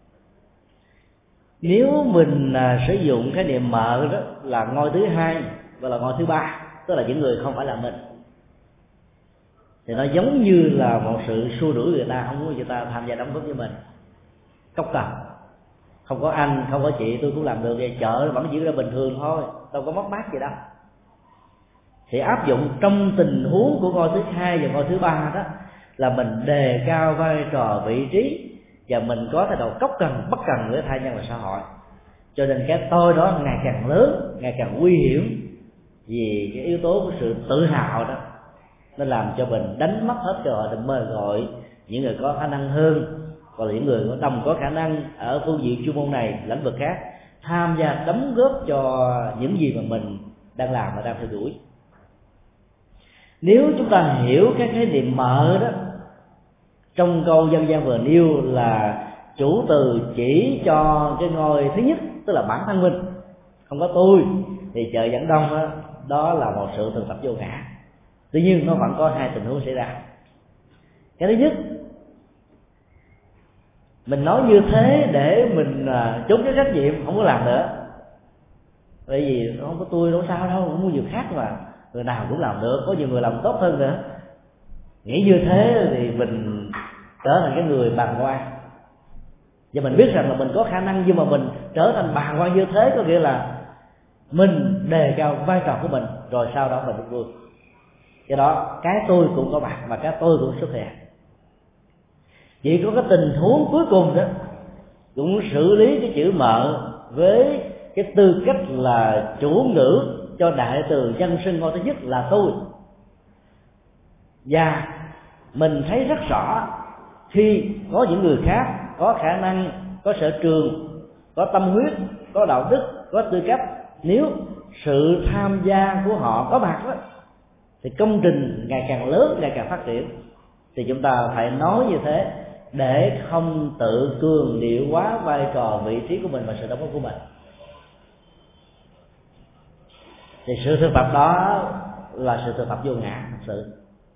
Nếu mình sử dụng khái niệm mợ đó là ngôi thứ hai và là ngôi thứ ba, tức là những người không phải là mình, thì nó giống như là một sự xua đuổi người ta, không muốn người ta tham gia đóng góp với mình. Cốc cần, không có anh, không có chị tôi cũng làm được, vậy chợ vẫn diễn ra bình thường thôi, đâu có mất mát gì đâu. Thì áp dụng trong tình huống của ngôi thứ hai và ngôi thứ ba đó, là mình đề cao vai trò, vị trí, và mình có thái độ cốc cần, bất cần với tha nhân và xã hội. Cho nên cái tôi đó ngày càng lớn, ngày càng nguy hiểm, vì cái yếu tố của sự tự hào đó, nó làm cho mình đánh mất hết cơ hội để mời gọi những người có khả năng hơn còn những người có đồng có khả năng ở phương diện chuyên môn này, lĩnh vực khác, tham gia đóng góp cho những gì mà mình đang làm và đang theo đuổi. Nếu chúng ta hiểu cái khái niệm mợ đó, trong câu dân gian vừa nêu là chủ từ chỉ cho cái ngôi thứ nhất, tức là bản thân mình, không có tôi, thì chợ dẫn đông đó, đó là một sự thực tập vô ngã. Tuy nhiên nó vẫn có hai tình huống xảy ra. Cái thứ nhất, mình nói như thế để mình trốn cái trách nhiệm, không có làm nữa, bởi vì không có tôi đâu sao đâu, không có nhiều khác mà, người nào cũng làm được, có nhiều người làm tốt hơn nữa. Nghĩ như thế thì mình trở thành cái người bàng quan, và mình biết rằng là mình có khả năng, nhưng mà mình trở thành bàng quan như thế có nghĩa là mình đề cao vai trò của mình, rồi sau đó mình vui. Do đó cái tôi cũng có mặt và cái tôi cũng xuất hiện. Chỉ có cái tình huống cuối cùng đó cũng xử lý cái chữ mợ với cái tư cách là chủ ngữ cho đại từ dân sinh ngôi thứ nhất là tôi. Và mình thấy rất rõ khi có những người khác có khả năng, có sở trường, có tâm huyết, có đạo đức, có tư cách, nếu sự tham gia của họ có mặt đó, thì công trình ngày càng lớn, ngày càng phát triển. Thì chúng ta phải nói như thế để không tự cường điệu quá vai trò, vị trí của mình và sự đóng góp của mình. Thì sự thực tập đó là sự thực tập vô ngã thật sự.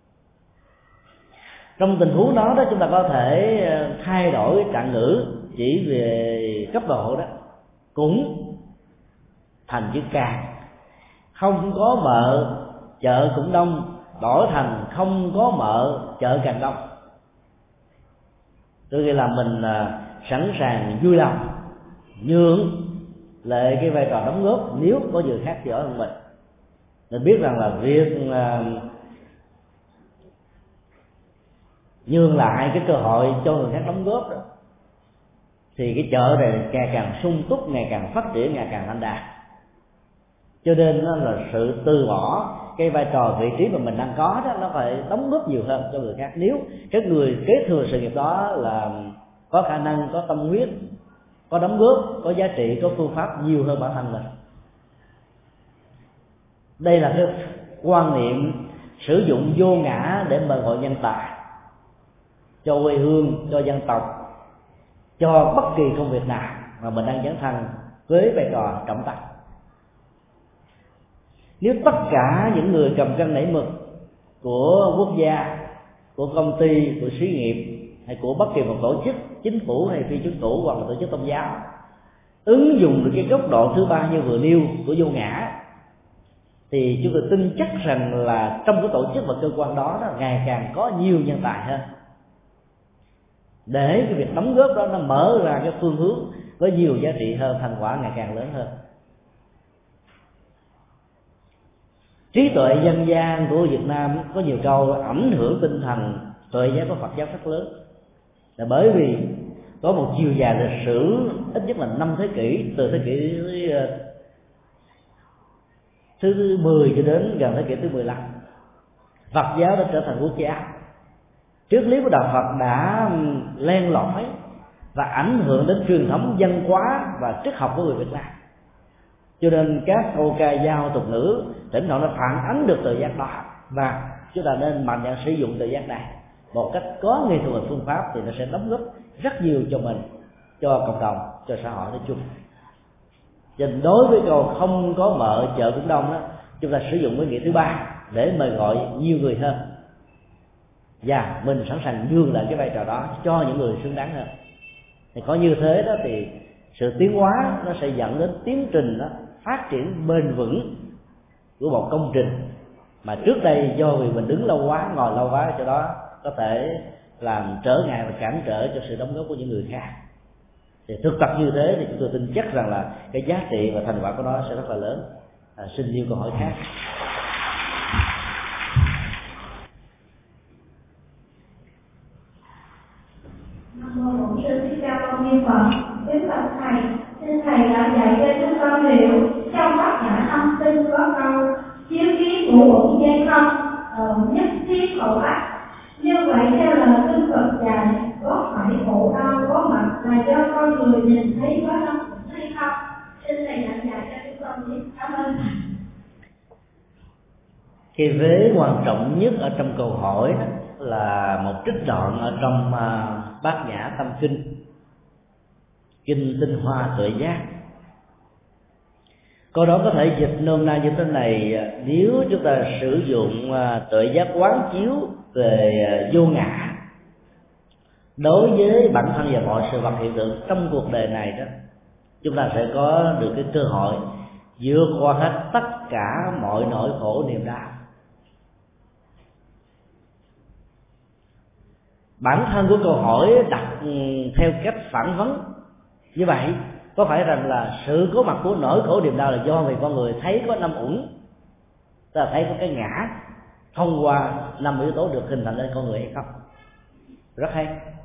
Trong tình huống đó đó chúng ta có thể thay đổi trạng ngữ chỉ về cấp độ đó, cũng thành chữ càng, không có mợ chợ cũng đông, đổi thành không có mợ chợ càng đông. Tôi nghĩ là mình sẵn sàng vui lòng nhường lại cái vai trò đóng góp nếu có người khác giỏi hơn mình. Mình biết rằng là việc nhường lại cái cơ hội cho người khác đóng góp đó, thì cái chợ này ngày càng sung túc, ngày càng phát triển, ngày càng thành đạt. Cho nên nó là sự từ bỏ cái vai trò vị trí mà mình đang có đó, nó phải đóng góp nhiều hơn cho người khác. Nếu cái người kế thừa sự nghiệp đó là có khả năng, có tâm huyết, có đóng góp, có giá trị, có phương pháp nhiều hơn bản thân mình. Đây là cái quan niệm sử dụng vô ngã để mời gọi nhân tài cho quê hương, cho dân tộc, cho bất kỳ công việc nào mà mình đang dấn thân với vai trò trọng tâm. Nếu tất cả những người cầm cân nảy mực của quốc gia, của công ty, của xí nghiệp hay của bất kỳ một tổ chức chính phủ hay phi chính phủ hoặc là tổ chức tôn giáo ứng dụng được cái góc độ thứ ba như vừa nêu của vô ngã, thì chúng tôi tin chắc rằng là trong cái tổ chức và cơ quan đó, đó ngày càng có nhiều nhân tài hơn, để cái việc đóng góp đó nó mở ra cái phương hướng với nhiều giá trị hơn, thành quả ngày càng lớn hơn. Trí tuệ dân gian của Việt Nam có nhiều câu ảnh hưởng tinh thần tuệ giác của Phật giáo rất lớn, là bởi vì có một chiều dài lịch sử ít nhất là năm thế kỷ, từ thế kỷ thứ mười cho đến gần thế kỷ thứ mười lăm, Phật giáo đã trở thành quốc gia. Triết lý của đạo Phật đã len lỏi và ảnh hưởng đến truyền thống văn hóa và triết học của người Việt Nam. Cho nên các câu ca dao tục ngữ thỉnh thoảng nó phản ánh được tự giác đó, và chúng ta nên mạnh dạn sử dụng tự giác này một cách có nghệ thuật và phương pháp, thì nó sẽ đóng góp rất nhiều cho mình, cho cộng đồng, cho xã hội nói chung. Cho nên đối với câu không có mợ chợ cũng đông đó, chúng ta sử dụng cái nghĩa thứ ba để mời gọi nhiều người hơn, và mình sẵn sàng nhường lại cái vai trò đó cho những người xứng đáng hơn. Thì có như thế đó thì sự tiến hóa nó sẽ dẫn đến tiến trình đó phát triển bền vững của một công trình mà trước đây do vì mình đứng lâu quá, ngồi lâu quá, cho đó có thể làm trở ngại và cản trở cho sự đóng góp của những người khác. Thì thực tập như thế thì chúng tôi tin chắc rằng là cái giá trị và thành quả của nó sẽ rất là lớn. À, xin nhiều câu hỏi khác. Nam mô Bổn Sư Thích Ca Mâu Ni Phật. Kính bạch thầy, xin thầy đã dạy cho chúng con hiểu trong bát nhã tâm kinh có câu chiếu kiến của bổn dây không, nhất thiết hậu ách. Như vậy theo lời kinh Phật dạy, có phải khổ đau có mặt là do con người nhìn thấy có năm hay không? Xin thầy giảng dạy cho chúng con biết. Cảm ơn thầy. Cái vế quan trọng nhất ở trong câu hỏi đó là một trích đoạn ở trong uh, Bát Nhã Tâm Kinh, kinh Tinh Hoa Tuệ Giác. Câu đó có thể dịch nôm na như thế này: nếu chúng ta sử dụng uh, tuệ giác quán chiếu về uh, vô ngã đối với bản thân và mọi sự vật hiện tượng trong cuộc đời này đó, chúng ta sẽ có được cái cơ hội vượt qua hết tất cả mọi nỗi khổ niềm đau. Bản thân của câu hỏi đặt theo cách phản vấn như vậy, có phải rằng là sự có mặt của nỗi khổ niềm đau là do vì con người thấy có năm uẩn, ta thấy có cái ngã thông qua năm yếu tố được hình thành lên con người hay không? Rất hay.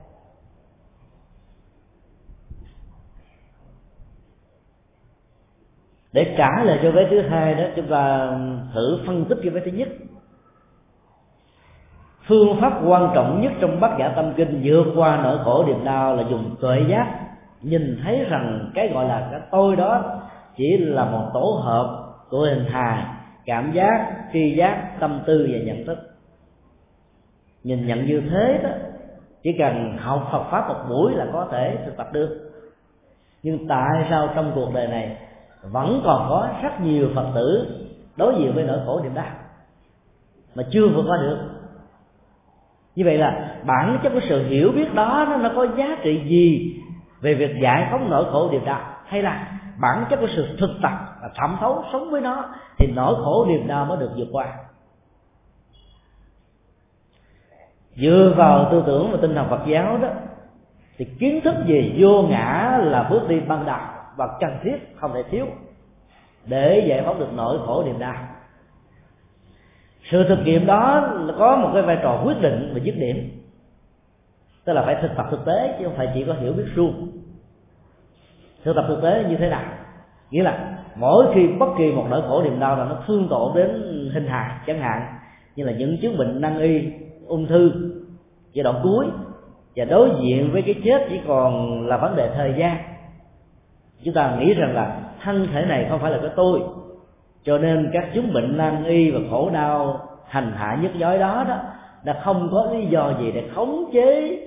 Để trả lời cho vế thứ hai đó, chúng ta thử phân tích cái vế thứ nhất. Phương pháp quan trọng nhất trong Bát Nhã Tâm Kinh vượt qua nỗi khổ niềm đau là dùng tuệ giác nhìn thấy rằng cái gọi là cái tôi đó chỉ là một tổ hợp của hình hài, cảm giác, tri giác, tâm tư và nhận thức. Nhìn nhận như thế đó, chỉ cần học Phật pháp một buổi là có thể thực tập được. Nhưng tại sao trong cuộc đời này vẫn còn có rất nhiều Phật tử đối diện với nỗi khổ niềm đau mà chưa vượt qua được? Như vậy là bản chất của sự hiểu biết đó nó, nó có giá trị gì về việc giải phóng nỗi khổ niềm đau, hay là bản chất của sự thực tập và thẩm thấu sống với nó thì nỗi khổ niềm đau mới được vượt qua? Dựa vào tư tưởng và tinh thần Phật giáo đó thì kiến thức về vô ngã là bước đi ban đầu và cần thiết, không thể thiếu để giải phóng được nỗi khổ niềm đau. Sự thực nghiệm đó có một cái vai trò quyết định và dứt điểm, tức là phải thực tập thực tế chứ không phải chỉ có hiểu biết suông. Thực tập thực tế như thế nào? Nghĩa là mỗi khi bất kỳ một nỗi khổ niềm đau nào nó thương tổn đến hình hài, chẳng hạn như là những chứng bệnh nan y, ung thư giai đoạn cuối, và đối diện với cái chết chỉ còn là vấn đề thời gian, chúng ta nghĩ rằng là thân thể này không phải là cái tôi, cho nên các chứng bệnh nan y và khổ đau hành hạ nhức nhối đó đó đã không có lý do gì để khống chế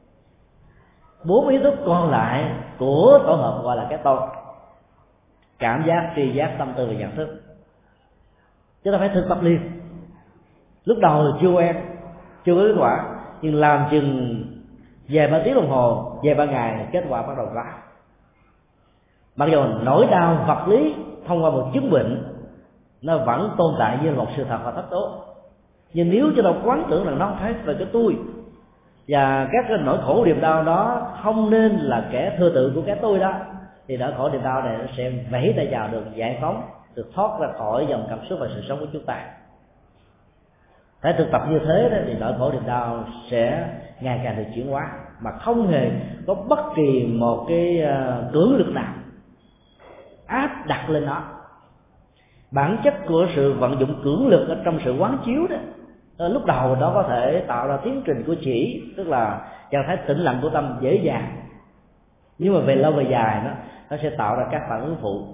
bốn ý thức còn lại của tổ hợp gọi là cái tôi: cảm giác, tri giác, tâm tư và nhận thức. Chúng ta phải thực tập liền. Lúc đầu chưa quen, chưa có kết quả, nhưng làm chừng vài ba tiếng đồng hồ, vài ba ngày kết quả bắt đầu ra. Mặc dù nỗi đau vật lý thông qua một chứng bệnh nó vẫn tồn tại như một sự thật và thất tố, nhưng nếu choเราquán tưởng rằng nó không phải về cái tôi, và các cái nỗi khổ niềm đau đó không nên là kẻ thừa tự của cái tôi đó, thì nỗi khổ niềm đau này nó sẽ vẫy tay chào được giải phóng, được thoát ra khỏi dòng cảm xúc và sự sống của chúng ta. Phải thực tập như thế đó thì nỗi khổ niềm đau sẽ ngày càng được chuyển hóa, mà không hề có bất kỳ một cái uh, cưỡng lực nào áp đặt lên nó. Bản chất của sự vận dụng cưỡng lực ở trong sự quán chiếu đó, lúc đầu đó có thể tạo ra tiến trình của chỉ, tức là trạng thái tĩnh lặng của tâm dễ dàng, nhưng mà về lâu về dài nó nó sẽ tạo ra các phản ứng phụ.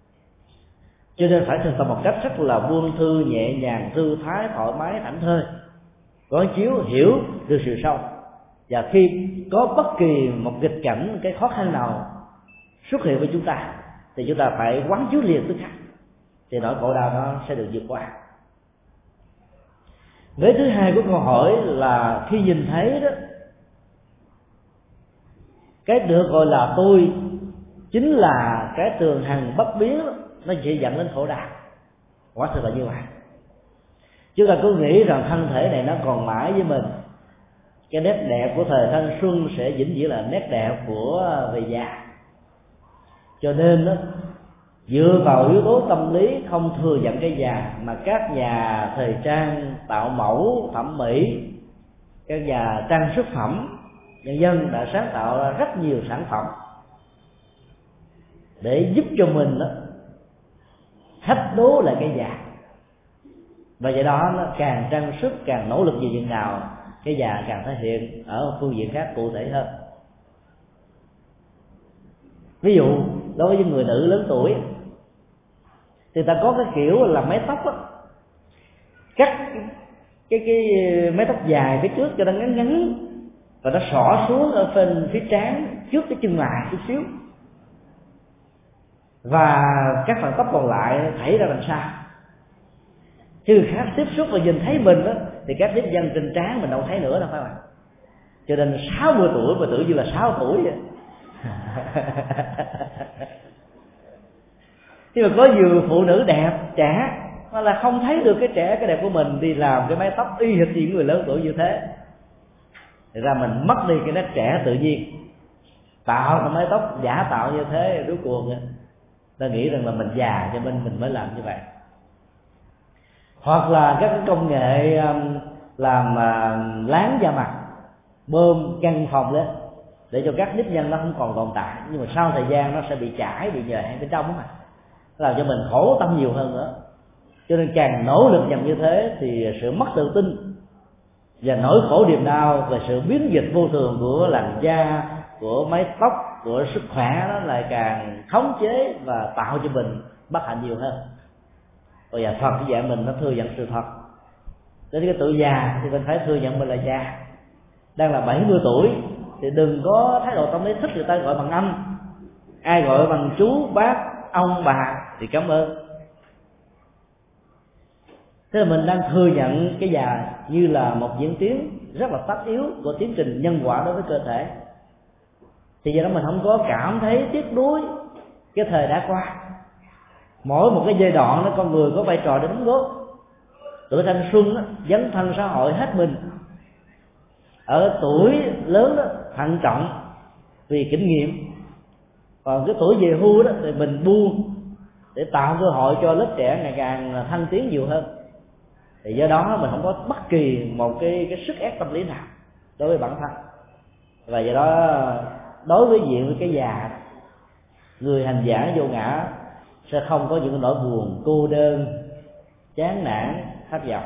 Cho nên phải thực tập một cách rất là buông thư, nhẹ nhàng, thư thái, thoải mái, thảnh thơi, quán chiếu hiểu được sự sâu. Và khi có bất kỳ một nghịch cảnh, cái khó khăn nào xuất hiện với chúng ta thì chúng ta phải quán chiếu liền tức khắc, thì nỗi khổ đau nó sẽ được vượt qua. Vế thứ hai của câu hỏi là khi nhìn thấy đó, cái được gọi là tôi chính là cái tường hằng bất biến đó, nó chỉ dẫn đến khổ đau. Quả thực là như vậy. Chúng ta cứ nghĩ rằng thân thể này nó còn mãi với mình, cái nét đẹp của thời thanh xuân sẽ vĩnh viễn là nét đẹp của về già. Cho nên đó, dựa vào yếu tố tâm lý không thừa nhận cái già, mà các nhà thời trang, tạo mẫu, thẩm mỹ, các nhà trang sức phẩm, nhân dân đã sáng tạo ra rất nhiều sản phẩm để giúp cho mình đó thách đố lại cái già. Và do đó nó càng trang sức, càng nỗ lực gì chừng nào, cái già càng thể hiện ở phương diện khác cụ thể hơn. Ví dụ đối với những người nữ lớn tuổi thì ta có cái kiểu là mái tóc á, cắt cái cái mái tóc dài phía trước cho nó ngắn ngắn và nó xõa xuống ở bên phía trán trước cái chân mày chút xíu, và các phần tóc còn lại thảy ra đằng sau. Khi người khác tiếp xúc và nhìn thấy mình đó, thì các nếp nhăn trên trán mình đâu thấy nữa đâu phải không? Cho nên sáu mươi tuổi mà tưởng như là sáu tuổi vậy. Nhưng mà có nhiều phụ nữ đẹp trẻ mà là không thấy được cái trẻ cái đẹp của mình, đi làm cái mái tóc y hệt như người lớn tuổi như thế, thì ra mình mất đi cái nét trẻ tự nhiên, tạo cái mái tóc giả tạo như thế. Rốt cuộc ta nghĩ rằng là mình già cho nên mình mới làm như vậy. Hoặc là các cái công nghệ làm láng da mặt, bơm căng phòng lên để cho các nếp nhăn nó không còn tồn tại, nhưng mà sau thời gian nó sẽ bị chảy, bị nhờn bên trong mà, làm cho mình khổ tâm nhiều hơn nữa. Cho nên càng nỗ lực nhằm như thế thì sự mất tự tin và nỗi khổ niềm đau về sự biến dịch vô thường của làn da, của mái tóc, của sức khỏe nó lại càng khống chế và tạo cho mình bất hạnh nhiều hơn. Bây giờ Phật cái dạng mình nó thừa nhận sự thật. Đến cái tuổi già thì mình phải thừa nhận mình là già. Đang là bảy mươi tuổi thì đừng có thái độ tâm lý thích người ta gọi bằng anh, ai gọi bằng chú, bác, ông, bà thì cảm ơn. Thế là mình đang thừa nhận cái già như là một diễn tiến rất là tất yếu của tiến trình nhân quả đối với cơ thể. Thì do đó mình không có cảm thấy tiếc nuối cái thời đã qua. Mỗi một cái giai đoạn đó con người có vai trò để đóng góp. Tuổi thanh xuân đó, dấn thân xã hội hết mình. Ở tuổi lớn đó, thận trọng vì kinh nghiệm. Còn cái tuổi về hưu đó thì mình buông để tạo cơ hội cho lớp trẻ ngày càng thăng tiến nhiều hơn. Thì do đó mình không có bất kỳ một cái cái sức ép tâm lý nào đối với bản thân. Và do đó đối với diện với cái già, người hành giả vô ngã sẽ không có những nỗi buồn, cô đơn, chán nản, thất vọng.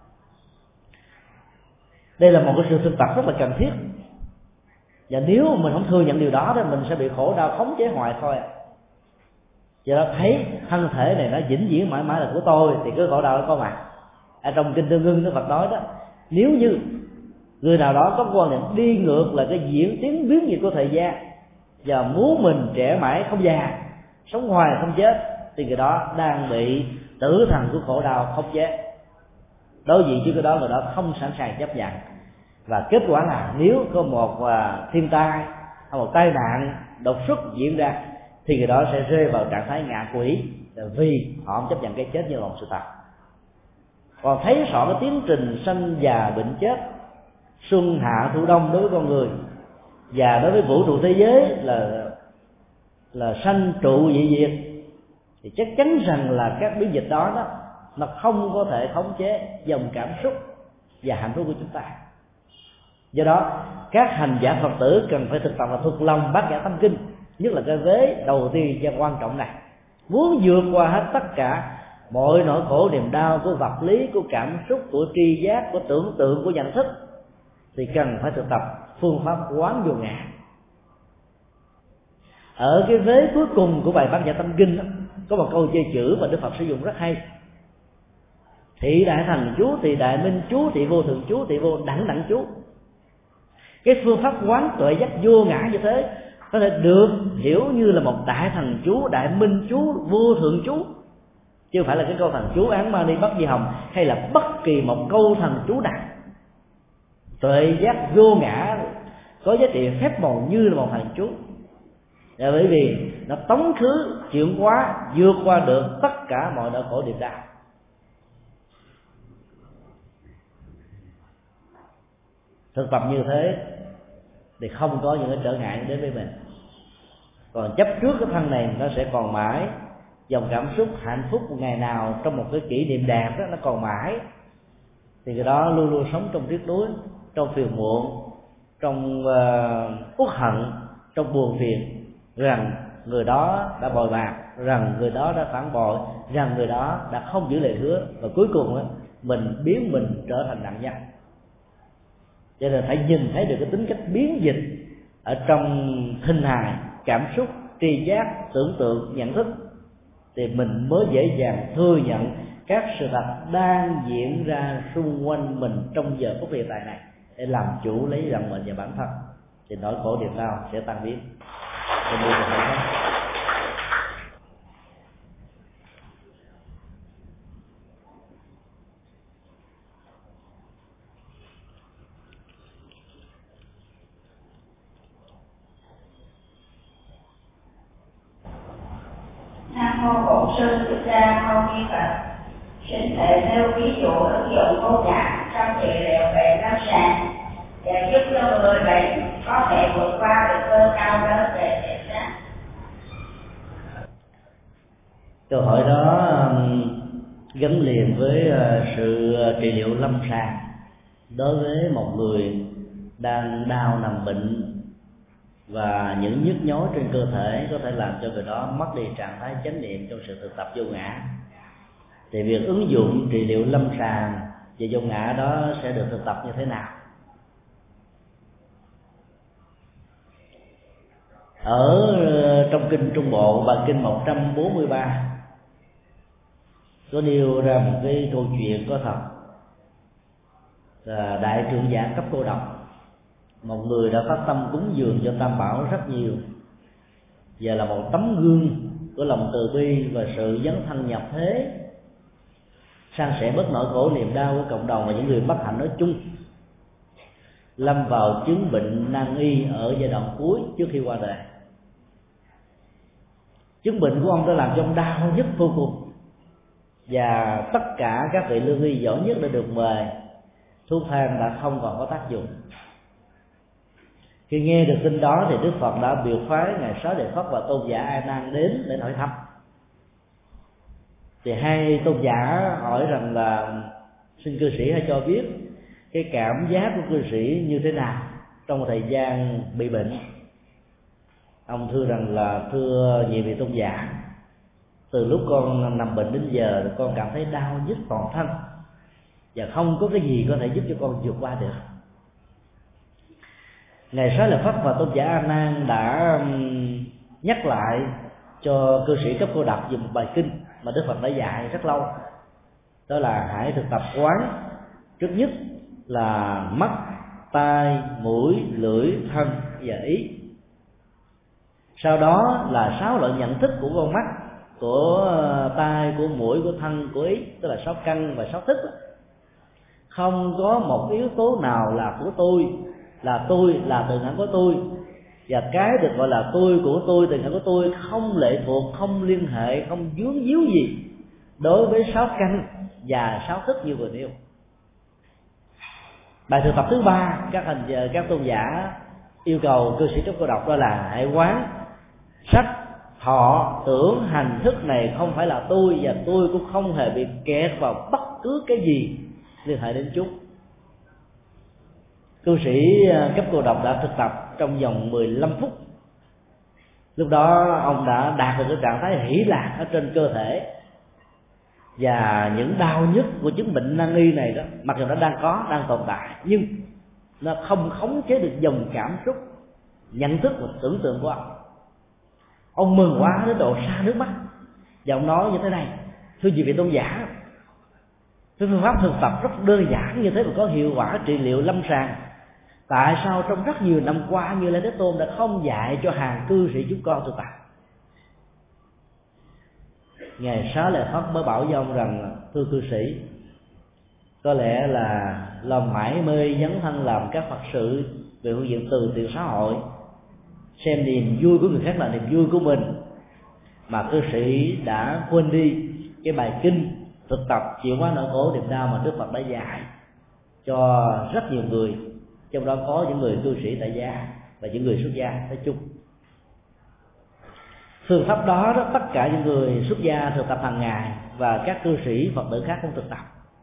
Đây là một cái sự thực tập rất là cần thiết. Và nếu mình không thừa nhận điều đó thì mình sẽ bị khổ đau khống chế hoài thôi. Do đó thấy thân thể này nó vĩnh viễn mãi mãi là của tôi thì cái khổ đau nó có mặt. Ở trong kinh Tương Ưng Đức Phật nói đó, nếu như người nào đó có quan niệm đi ngược là cái diễn tiến biến dịch của thời gian và muốn mình trẻ mãi không già, sống hoài không chết, thì người đó đang bị tử thần của khổ đau khống chế. Đối diện với cái đó người đó không sẵn sàng chấp nhận. Và kết quả là nếu có một thiên tai hay một tai nạn đột xuất diễn ra thì người đó sẽ rơi vào trạng thái ngạ quỷ, vì họ không chấp nhận cái chết như là một sự thật. Còn thấy rõ cái tiến trình sanh già bệnh chết, xuân hạ thu đông đối với con người, và đối với vũ trụ thế giới là là sanh trụ dị diệt, thì chắc chắn rằng là các biến dịch đó đó nó không có thể khống chế dòng cảm xúc và hạnh phúc của chúng ta. Do đó các hành giả Phật tử cần phải thực tập và thuộc lòng Bát Nhã Tâm Kinh, nhất là cái vế đầu tiên và quan trọng này. Muốn vượt qua hết tất cả mọi nỗi khổ niềm đau của vật lý, của cảm xúc, của tri giác, của tưởng tượng, của nhận thức, thì cần phải thực tập phương pháp quán vô ngã. Ở cái vế cuối cùng của bài Bát Nhã Tâm Kinh đó, có một câu chơi chữ mà Đức Phật sử dụng rất hay: thị đại thành chú, thị đại minh chú, thị vô thượng chú, thị vô đẳng đẳng chú. Cái phương pháp quán tuệ giác vô ngã như thế có thể được hiểu như là một đại thần chú, đại minh chú, vô thượng chú, chứ không phải là cái câu thần chú Án Mani Bất Di Hồng hay là bất kỳ một câu thần chú nào. Tuệ giác vô ngã có giá trị phép màu như là một thần chú, là bởi vì nó tống khứ, chuyển hóa, vượt qua được tất cả mọi nỗi khổ niềm đau. Thực tập như thế thì không có những cái trở ngại đến với mình. Còn chấp trước cái thân này nó sẽ còn mãi, dòng cảm xúc hạnh phúc của ngày nào trong một cái kỷ niệm đẹp đó nó còn mãi, thì cái đó luôn luôn sống trong tiếc nuối, trong phiền muộn, trong uh, uất hận, trong buồn phiền rằng người đó đã bội bạc, rằng người đó đã phản bội, rằng người đó đã không giữ lời hứa, và cuối cùng đó, mình biến mình trở thành nạn nhân. cho nên phải nhìn thấy được cái tính cách biến dịch ở trong hình hài, cảm xúc, tri giác, tưởng tượng, nhận thức, thì mình mới dễ dàng thừa nhận các sự thật đang diễn ra xung quanh mình trong giờ phút hiện tại này, để làm chủ lấy rằng mình và bản thân, thì nỗi khổ niềm đau sẽ tan biến. Nam mô Bổn Sư Thích Ca Mâu Ni Phật. Xin thầy nêu ví dụ ứng dụng vô ngã trong trị liệu về lâm sàng để giúp cho người bệnh có thể vượt qua được cơn đau đớn về thể xác. Câu hỏi đó gắn liền với sự trị liệu lâm sàng đối với một người đang đau nằm bệnh, và những nhức nhối trên cơ thể có thể làm cho người đó mất đi trạng thái chánh niệm trong sự thực tập vô ngã. Thì việc ứng dụng trị liệu lâm sàng về vô ngã đó sẽ được thực tập như thế nào? Ở trong kinh Trung Bộ, bài kinh một trăm bốn mươi ba có nêu ra một cái câu chuyện có thật. Là đại trưởng giả Cấp Cô Độc, một người đã phát tâm cúng dường cho Tam Bảo rất nhiều, và là một tấm gương của lòng từ bi và sự dấn thân nhập thế, san sẻ bớt nỗi khổ niềm đau của cộng đồng và những người bất hạnh nói chung. Lâm vào chứng bệnh nan y ở giai đoạn cuối trước khi qua đời. Chứng bệnh của ông đã làm cho ông đau nhất vô cùng, và tất cả các vị lương y giỏi nhất đã được mời, thuốc thang đã không còn có tác dụng. Khi nghe được tin đó thì Đức Phật đã biểu phái ngài Xá Lợi Phất và tôn giả A Nan đến để hỏi thăm. Thì hai tôn giả hỏi rằng là xin cư sĩ hãy cho biết cái cảm giác của cư sĩ như thế nào trong một thời gian bị bệnh. Ông thưa rằng là thưa nhị vị tôn giả, từ lúc con nằm bệnh đến giờ con cảm thấy đau nhức toàn thân, và không có cái gì có thể giúp cho con vượt qua được. Ngài Xá Lợi Phất và tôn giả A Nan đã nhắc lại cho cư sĩ Cấp Cô Độc về một bài kinh mà Đức Phật đã dạy rất lâu, đó là hãy thực tập quán trước nhất là mắt, tai, mũi, lưỡi, thân và ý. Sau đó là sáu loại nhận thức của con mắt, của tai, của mũi, của thân, của ý, tức là sáu căn và sáu thức. Không có một yếu tố nào là của tôi, là tôi, là từ ngữ của tôi, và cái được gọi là tôi của tôi, từ ngữ của tôi không lệ thuộc, không liên hệ, không vướng víu gì đối với sáu căn và sáu thức như vừa nêu. Bài thực tập thứ ba, các hành các tôn giả yêu cầu cư sĩ Cấp Cô Độc đó là hãy quán sắc, thọ, tưởng, hành, thức này không phải là tôi, và tôi cũng không hề bị kẹt vào bất cứ cái gì liên hệ đến chúng. Cư sĩ Cấp Cô Độc đã thực tập trong vòng mười lăm phút. Lúc đó ông đã đạt được cái trạng thái hỷ lạc ở trên cơ thể, và những đau nhức của chứng bệnh nan y này đó, mặc dù nó đang có, đang tồn tại, nhưng nó không khống chế được dòng cảm xúc, nhận thức và tưởng tượng của ông. Ông mừng quá đến độ xa nước mắt, và ông nói như thế này: thưa quý vị tôn giả, cái phương pháp thực tập rất đơn giản như thế mà có hiệu quả trị liệu lâm sàng, tại sao trong rất nhiều năm qua Như Lai Thế Tôn đã không dạy cho hàng cư sĩ chúng con thực tập? Ngài Xá Lợi Phất mới bảo với ông rằng: thưa cư sĩ, có lẽ là lòng mải mê dấn thân làm các Phật sự về phương diện từ thiện xã hội, xem niềm vui của người khác là niềm vui của mình, mà cư sĩ đã quên đi cái bài kinh thực tập chịu hóa nỗi khổ niềm đau mà Đức Phật đã dạy cho rất nhiều người, trong đó có những người cư sĩ tại gia và những người xuất gia nói chung. Phương pháp đó, đó tất cả những người xuất gia thực tập hàng ngày, và các cư sĩ Phật tử khác cũng thực tập.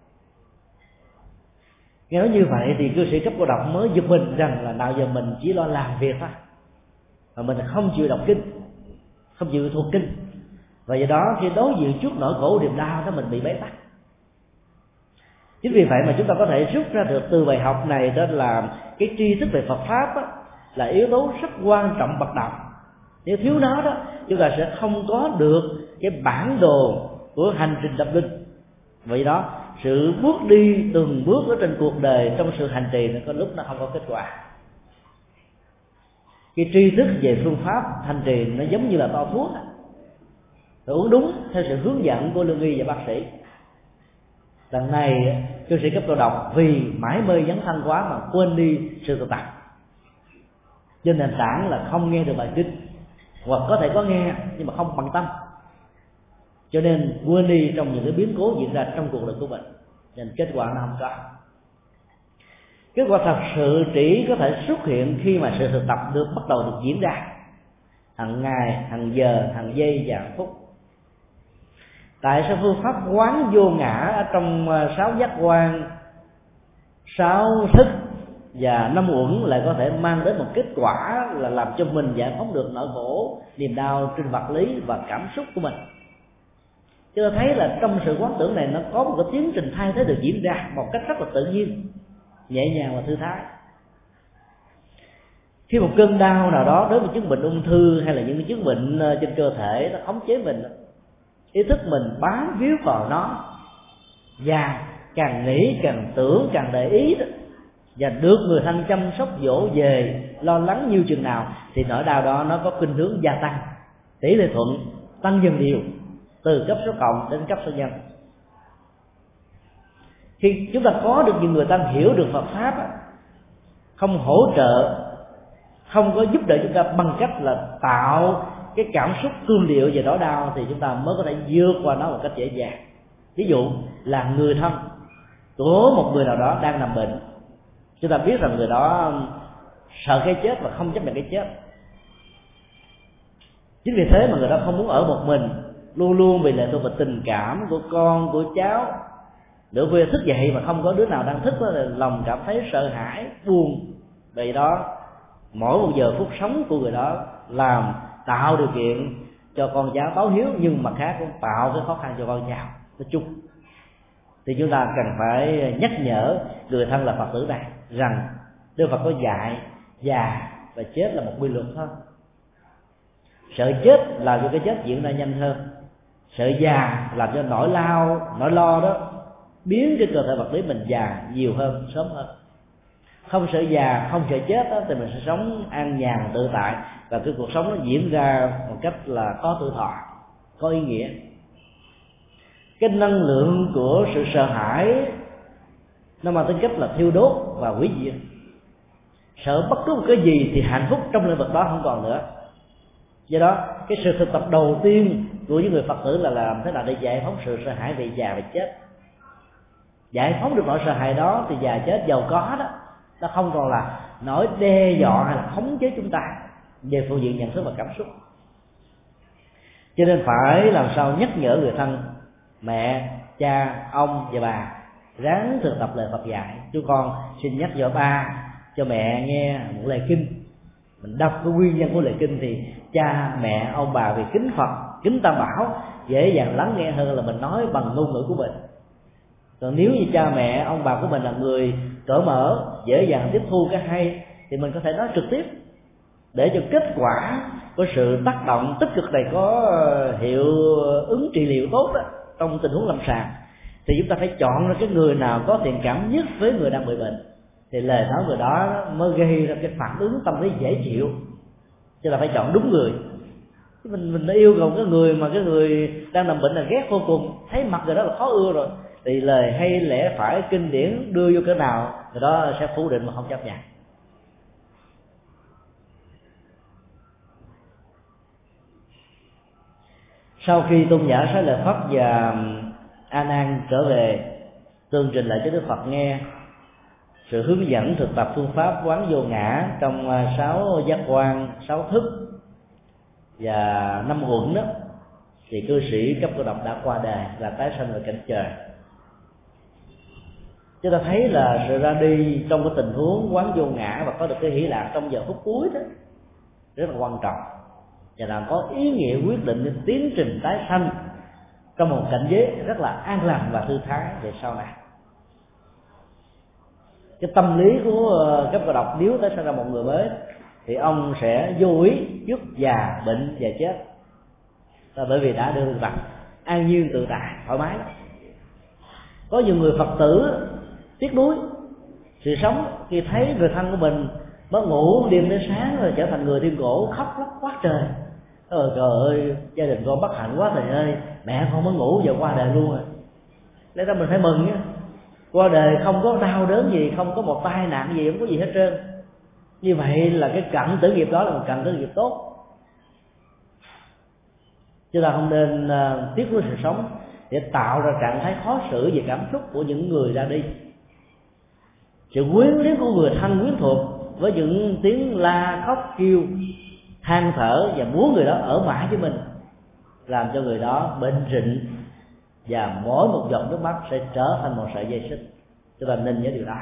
Nghe nói như vậy thì cư sĩ Cấp Cô Độc mới giật mình rằng là nào giờ mình chỉ lo làm việc thôi, mà mình không chịu đọc kinh, không chịu thuộc kinh, và do đó khi đối diện trước nỗi khổ niềm đau đó mình bị bế tắc. Chính vì vậy mà chúng ta có thể rút ra được từ bài học này, đó là cái tri thức về Phật pháp đó, là yếu tố rất quan trọng bậc đạo. Nếu thiếu nó đó, chúng ta sẽ không có được cái bản đồ của hành trình tâm linh. Vậy đó, sự bước đi từng bước ở trên cuộc đời trong sự hành trì nó có lúc nó không có kết quả. Cái tri thức về phương pháp hành trì nó giống như là bao thuốc, phải uống đúng theo sự hướng dẫn của lương y và bác sĩ. Lần này cư sĩ cấp cô độc vì mãi mê dấn thân quá mà quên đi sự thực tập, trên nền tảng là không nghe được bài kinh, hoặc có thể có nghe nhưng mà không bằng tâm, cho nên quên đi trong những cái biến cố diễn ra trong cuộc đời của mình, nên kết quả nó không có. Kết quả thật sự chỉ có thể xuất hiện khi mà sự thực tập được bắt đầu được diễn ra hàng ngày, hàng giờ, hàng giây và hàng phút. Tại sao phương pháp quán vô ngã ở trong sáu giác quan, sáu thức và năm uẩn lại có thể mang đến một kết quả là làm cho mình giải phóng được nỗi khổ, niềm đau trên vật lý và cảm xúc của mình? Chúng ta thấy là trong sự quán tưởng này nó có một cái tiến trình thay thế được diễn ra một cách rất là tự nhiên, nhẹ nhàng và thư thái. Khi một cơn đau nào đó đối với chứng bệnh ung thư hay là những chứng bệnh trên cơ thể nó khống chế mình, ý thức mình bám víu vào nó, và càng nghĩ càng tưởng càng để ý đó, và được người thân chăm sóc dỗ về lo lắng nhiều chừng nào thì nỗi đau đó nó có khuynh hướng gia tăng, tỷ lệ thuận tăng dần đều từ cấp số cộng đến cấp số nhân. Khi chúng ta có được những người ta hiểu được Phật pháp, không hỗ trợ, không có giúp đỡ chúng ta bằng cách là tạo cái cảm xúc tương điệu về nỗi đau, thì chúng ta mới có thể vượt qua nó một cách dễ dàng. Ví dụ là người thân của một người nào đó đang nằm bệnh, chúng ta biết rằng người đó sợ cái chết và không chấp nhận cái chết. Chính vì thế mà người đó không muốn ở một mình, luôn luôn bị lệ thuộc vào tình cảm của con, của cháu. Nửa khuya thức dậy mà không có đứa nào đang thức đó, là lòng cảm thấy sợ hãi, buồn. Vậy đó, mỗi một giờ phút sống của người đó làm tạo điều kiện cho con cháu báo hiếu, nhưng mặt khác cũng tạo cái khó khăn cho con cháu nói chung. Thì chúng ta cần phải nhắc nhở người thân là Phật tử này rằng Đức Phật có dạy già và chết là một quy luật thôi. Sợ chết làm cho cái chết diễn ra nhanh hơn, sợ già làm cho nỗi lao, nỗi lo đó biến cái cơ thể vật lý mình già nhiều hơn, sớm hơn. Không sợ già, không sợ chết đó, thì mình sẽ sống an nhàn tự tại, và cái cuộc sống nó diễn ra một cách là có tự thọ, có ý nghĩa. Cái năng lượng của sự sợ hãi nó mang tính cách là thiêu đốt và hủy diệt. Sợ bất cứ một cái gì thì hạnh phúc trong lĩnh vực đó không còn nữa. Do đó cái sự thực tập đầu tiên của những người Phật tử là làm thế nào để giải phóng sự sợ hãi về già và chết. Giải phóng được nỗi sợ hãi đó thì già chết giàu có đó nó không còn là nỗi đe dọa hay là khống chế chúng ta về phương diện nhận thức và cảm xúc. Cho nên phải làm sao nhắc nhở người thân, mẹ, cha, ông và bà ráng thực tập lời Phật dạy. Chú con xin nhắc nhở ba, cho mẹ nghe một lời kinh. Mình đọc cái nguyên nhân của lời kinh thì cha, mẹ, ông bà vì kính Phật, kính Tam Bảo dễ dàng lắng nghe hơn là mình nói bằng ngôn ngữ của mình. Còn nếu như cha mẹ, ông bà của mình là người cởi mở, dễ dàng tiếp thu cái hay, thì mình có thể nói trực tiếp để cho kết quả của sự tác động tích cực này có hiệu ứng trị liệu tốt đó, trong tình huống lâm sàng. Thì chúng ta phải chọn ra cái người nào có thiện cảm nhất với người đang bị bệnh, thì lời nói người đó mới gây ra cái phản ứng tâm lý dễ chịu. Chứ là phải chọn đúng người. Mình mình đã yêu cầu cái người mà cái người đang nằm bệnh là ghét vô cùng, thấy mặt người đó là khó ưa rồi, thì lời hay lẽ phải kinh điển đưa vô cái nào người đó sẽ phủ định mà không chấp nhận. Sau khi tôn giả Xá Lợi Phất và A Nan trở về tương trình lại cho Đức Phật nghe sự hướng dẫn thực tập phương pháp quán vô ngã trong sáu giác quan, sáu thức và năm uẩn đó, thì cư sĩ cấp cô độc đã qua đời và tái sanh về cảnh trời. Chúng ta thấy là sự ra đi trong cái tình huống quán vô ngã và có được cái hỷ lạc trong giờ phút cuối đó rất là quan trọng, và làm có ý nghĩa quyết định đến tiến trình tái sanh trong một cảnh giới rất là an lành và thư thái về sau này. cái tâm lý của cấp cô độc nếu tới sinh ra một người mới thì ông sẽ vô ý trước già bệnh và chết, là bởi vì đã đưa thực tập an nhiên tự tại thoải mái. Có nhiều người Phật tử tiếc nuối sự sống khi thấy người thân của mình mất ngủ đêm đến sáng rồi trở thành người thiên cổ, khóc lóc quá trời. Ôi trời ơi, gia đình con bất hạnh quá thầy ơi, mẹ con mới ngủ giờ qua đời luôn rồi. Lẽ ra mình phải mừng nhé, qua đời không có đau đớn gì, không có một tai nạn gì, không có gì hết trơn. Như vậy là cái cận tử nghiệp đó là một cận tử nghiệp tốt. Chúng ta không nên uh, tiếc nuối sự sống để tạo ra trạng thái khó xử về cảm xúc của những người ra đi. Sự quyến luyến của người thân quyến thuộc với những tiếng la khóc kêu than thở và muốn người đó ở mãi với mình làm cho người đó bệnh rịnh, và mỗi một giọt nước mắt sẽ trở thành một sợi dây xích. Chúng ta nên nhớ điều đó.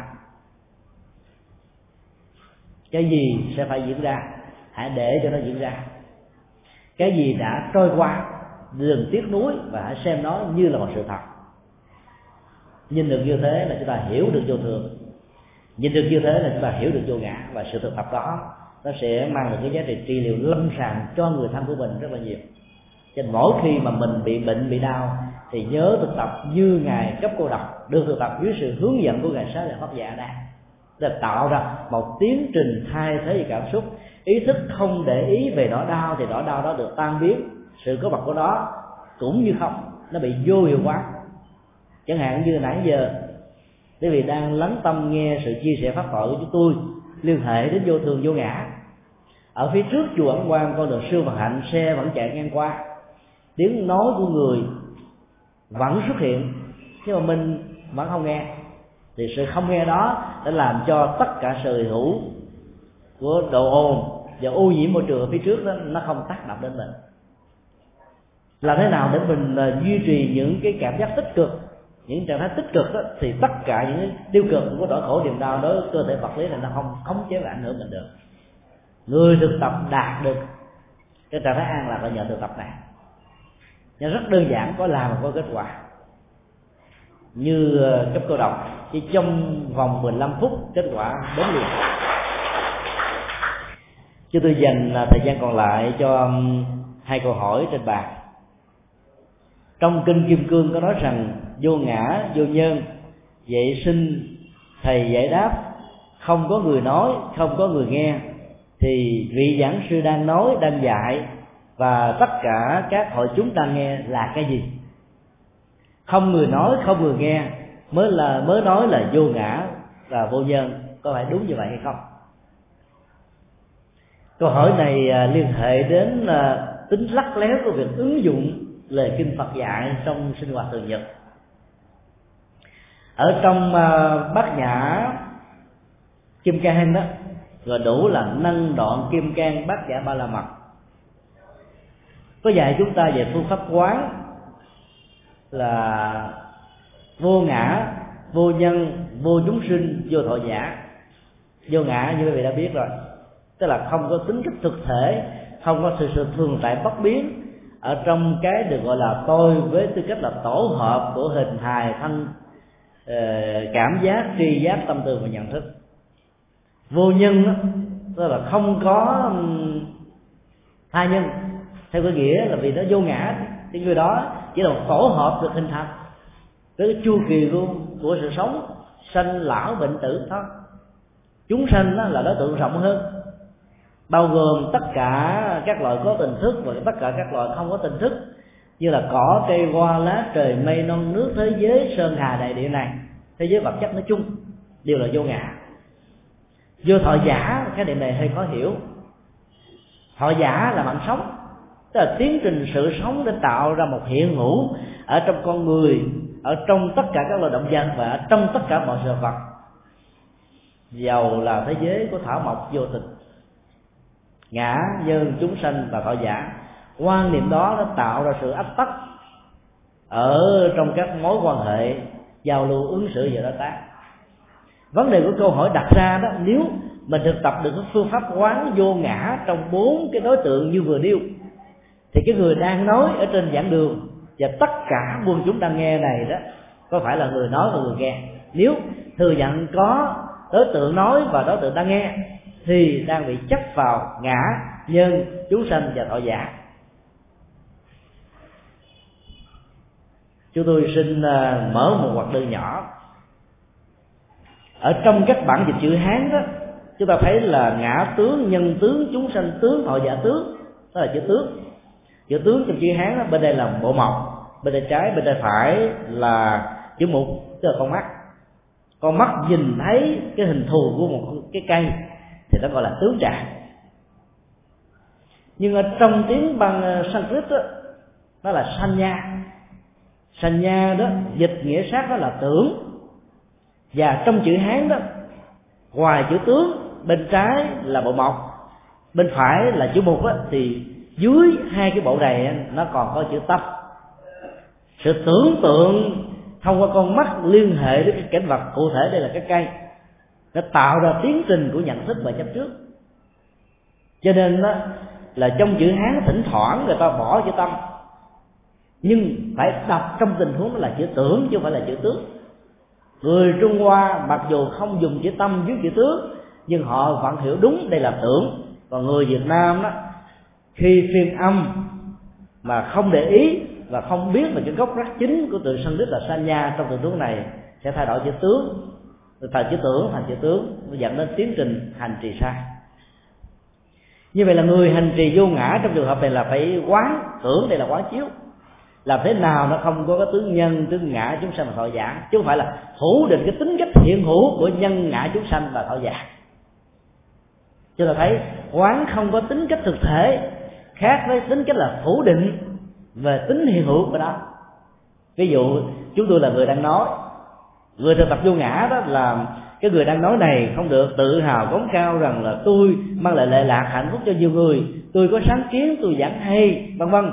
Cái gì sẽ phải diễn ra, hãy để cho nó diễn ra. Cái gì đã trôi qua, đừng tiếc nuối và hãy xem nó như là một sự thật. Nhìn được như thế là chúng ta hiểu được vô thường, nhìn được như thế là chúng ta hiểu được vô ngã, và sự thực tập đó nó sẽ mang được cái giá trị trị liệu lâm sàng cho người thân của mình rất là nhiều. Cho nên mỗi khi mà mình bị bệnh, bị đau thì nhớ thực tập như ngài cấp cô độc được thực tập dưới sự hướng dẫn của ngài Xá Lợi Pháp Dạ Đà, để tạo ra một tiến trình thay thế về cảm xúc. Ý thức không để ý về nỗi đau thì nỗi đau đó được tan biến, sự có mặt của nó cũng như không, nó bị vô hiệu hóa. Chẳng hạn như nãy giờ quý vị đang lắng tâm nghe sự chia sẻ pháp thoại của chúng tôi liên hệ đến vô thường vô ngã. Ở phía trước chùa Ấn Quang, con đường Sư Phật Hạnh, xe vẫn chạy ngang qua, tiếng nói của người vẫn xuất hiện nhưng mà mình vẫn không nghe. Thì sự không nghe đó đã làm cho tất cả sự hữu của độ ồn và ô nhiễm môi trường ở phía trước đó nó không tác động đến mình. Làm thế nào để mình duy trì những cái cảm giác tích cực, những trạng thái tích cực đó, thì tất cả những cái tiêu cực của nỗi khổ niềm đau đối với cơ thể vật lý này nó không khống chế và ảnh hưởng mình được. Người thực tập đạt được cái trạng thái an lạc là nhờ thực tập này. Nhưng rất đơn giản, có làm và có kết quả. Như cấp cô độc, chỉ trong vòng mười lăm phút kết quả đến liền. Chúng tôi dành thời gian còn lại cho hai câu hỏi trên bàn. Trong kinh Kim Cương có nói rằng vô ngã, vô nhân, vậy sinh thầy giải đáp, không có người nói, không có người nghe, thì vị giảng sư đang nói, đang dạy và tất cả các hội chúng đang nghe là cái gì? Không người nói, không người nghe mới là mới nói là vô ngã và vô nhân. Có phải đúng như vậy hay không? Câu hỏi này liên hệ đến tính lắt léo của việc ứng dụng lời kinh Phật dạy trong sinh hoạt thường nhật. Ở trong Bát Nhã Kim Cang đó gọi đủ là năng đoạn kim cang bát nhã ba la mật, có dạy chúng ta về phương pháp quán là vô ngã, vô nhân, vô chúng sinh, vô thọ giả. Vô ngã như quý vị đã biết rồi, tức là không có tính cách thực thể, không có sự sự thường tại bất biến ở trong cái được gọi là tôi với tư cách là tổ hợp của hình hài thân, cảm giác, tri giác, tâm tư và nhận thức. Vô nhân đó, tức là không có thai nhân, theo cái nghĩa là vì nó vô ngã thì người đó chỉ là một tổ hợp được hình thành với cái chu kỳ của, của sự sống, sanh lão bệnh tử thôi. Chúng sanh đó là đối tượng rộng hơn, bao gồm tất cả các loại có tình thức và tất cả các loại không có tình thức, như là cỏ, cây, hoa, lá, trời, mây, non, nước, thế giới, sơn hà, đại địa này, thế giới vật chất nói chung đều là vô ngã. Vô thọ giả, cái điểm này hơi khó hiểu. Thọ giả là mạng sống, tức là tiến trình sự sống để tạo ra một hiện hữu ở trong con người, ở trong tất cả các loài động vật và ở trong tất cả mọi sự vật, dầu là thế giới của thảo mộc vô tình. Ngã, nhân, chúng sanh và thọ giả, quan niệm đó nó tạo ra sự ách tắc ở trong các mối quan hệ giao lưu ứng xử và đối tác. Vấn đề của câu hỏi đặt ra đó, nếu mình thực tập được phương pháp quán vô ngã trong bốn cái đối tượng như vừa nêu, thì cái người đang nói ở trên giảng đường và tất cả muôn chúng đang nghe này đó có phải là người nói và người nghe. Nếu thừa nhận có đối tượng nói và đối tượng đang nghe thì đang bị chấp vào ngã, nhân, chúng sanh và thọ giả. Chúng tôi xin mở một hoạt đơn nhỏ. Ở trong các bản dịch chữ Hán đó, chúng ta thấy là ngã tướng, nhân tướng, chúng sanh tướng, thọ giả tướng, đó là chữ tướng. Chữ tướng trong chữ Hán đó, bên đây là bộ mộc, bên tay trái, bên tay phải là chữ mục, tức là con mắt. Con mắt nhìn thấy cái hình thù của một cái cây thì nó gọi là tướng trạng. Nhưng ở trong tiếng bằng Sanskrit đó, nó là sanya. Sanya đó dịch nghĩa sát đó là tưởng. Và trong chữ Hán đó, ngoài chữ tướng, bên trái là bộ mộc, bên phải là chữ mục đó, thì dưới hai cái bộ này nó còn có chữ tâm. Sự tưởng tượng thông qua con mắt liên hệ đến cái cảnh vật cụ thể, đây là cái cây, nó tạo ra tiến trình của nhận thức và chấp trước. Cho nên đó, là trong chữ Hán thỉnh thoảng người ta bỏ chữ tâm, nhưng phải đọc trong tình huống là chữ tưởng chứ không phải là chữ tướng. Người Trung Hoa mặc dù không dùng chữ tâm dưới chữ tướng, nhưng họ vẫn hiểu đúng đây là tưởng. Còn người Việt Nam đó, khi phiên âm mà không để ý và không biết về cái gốc rác chính của từ Sanskrit là sanya, trong tình huống này sẽ thay đổi chữ tướng, từ chữ tưởng thành chữ tướng, nó dẫn đến tiến trình hành trì sai. Như vậy là người hành trì vô ngã trong trường hợp này là phải quán tưởng, đây là quán chiếu. Làm thế nào nó không có cái tướng nhân, tướng ngã, chúng sanh và thọ giả, chứ không phải là phủ định cái tính cách hiện hữu của nhân, ngã, chúng sanh và thọ giả. Chúng ta thấy quán không có tính cách thực thể, khác với tính cách là phủ định về tính hiện hữu của nó. Ví dụ chúng tôi là người đang nói, người thực tập vô ngã đó là cái người đang nói này không được tự hào cống cao rằng là tôi mang lại lệ lạc hạnh phúc cho nhiều người, tôi có sáng kiến, tôi giảng hay, vân vân.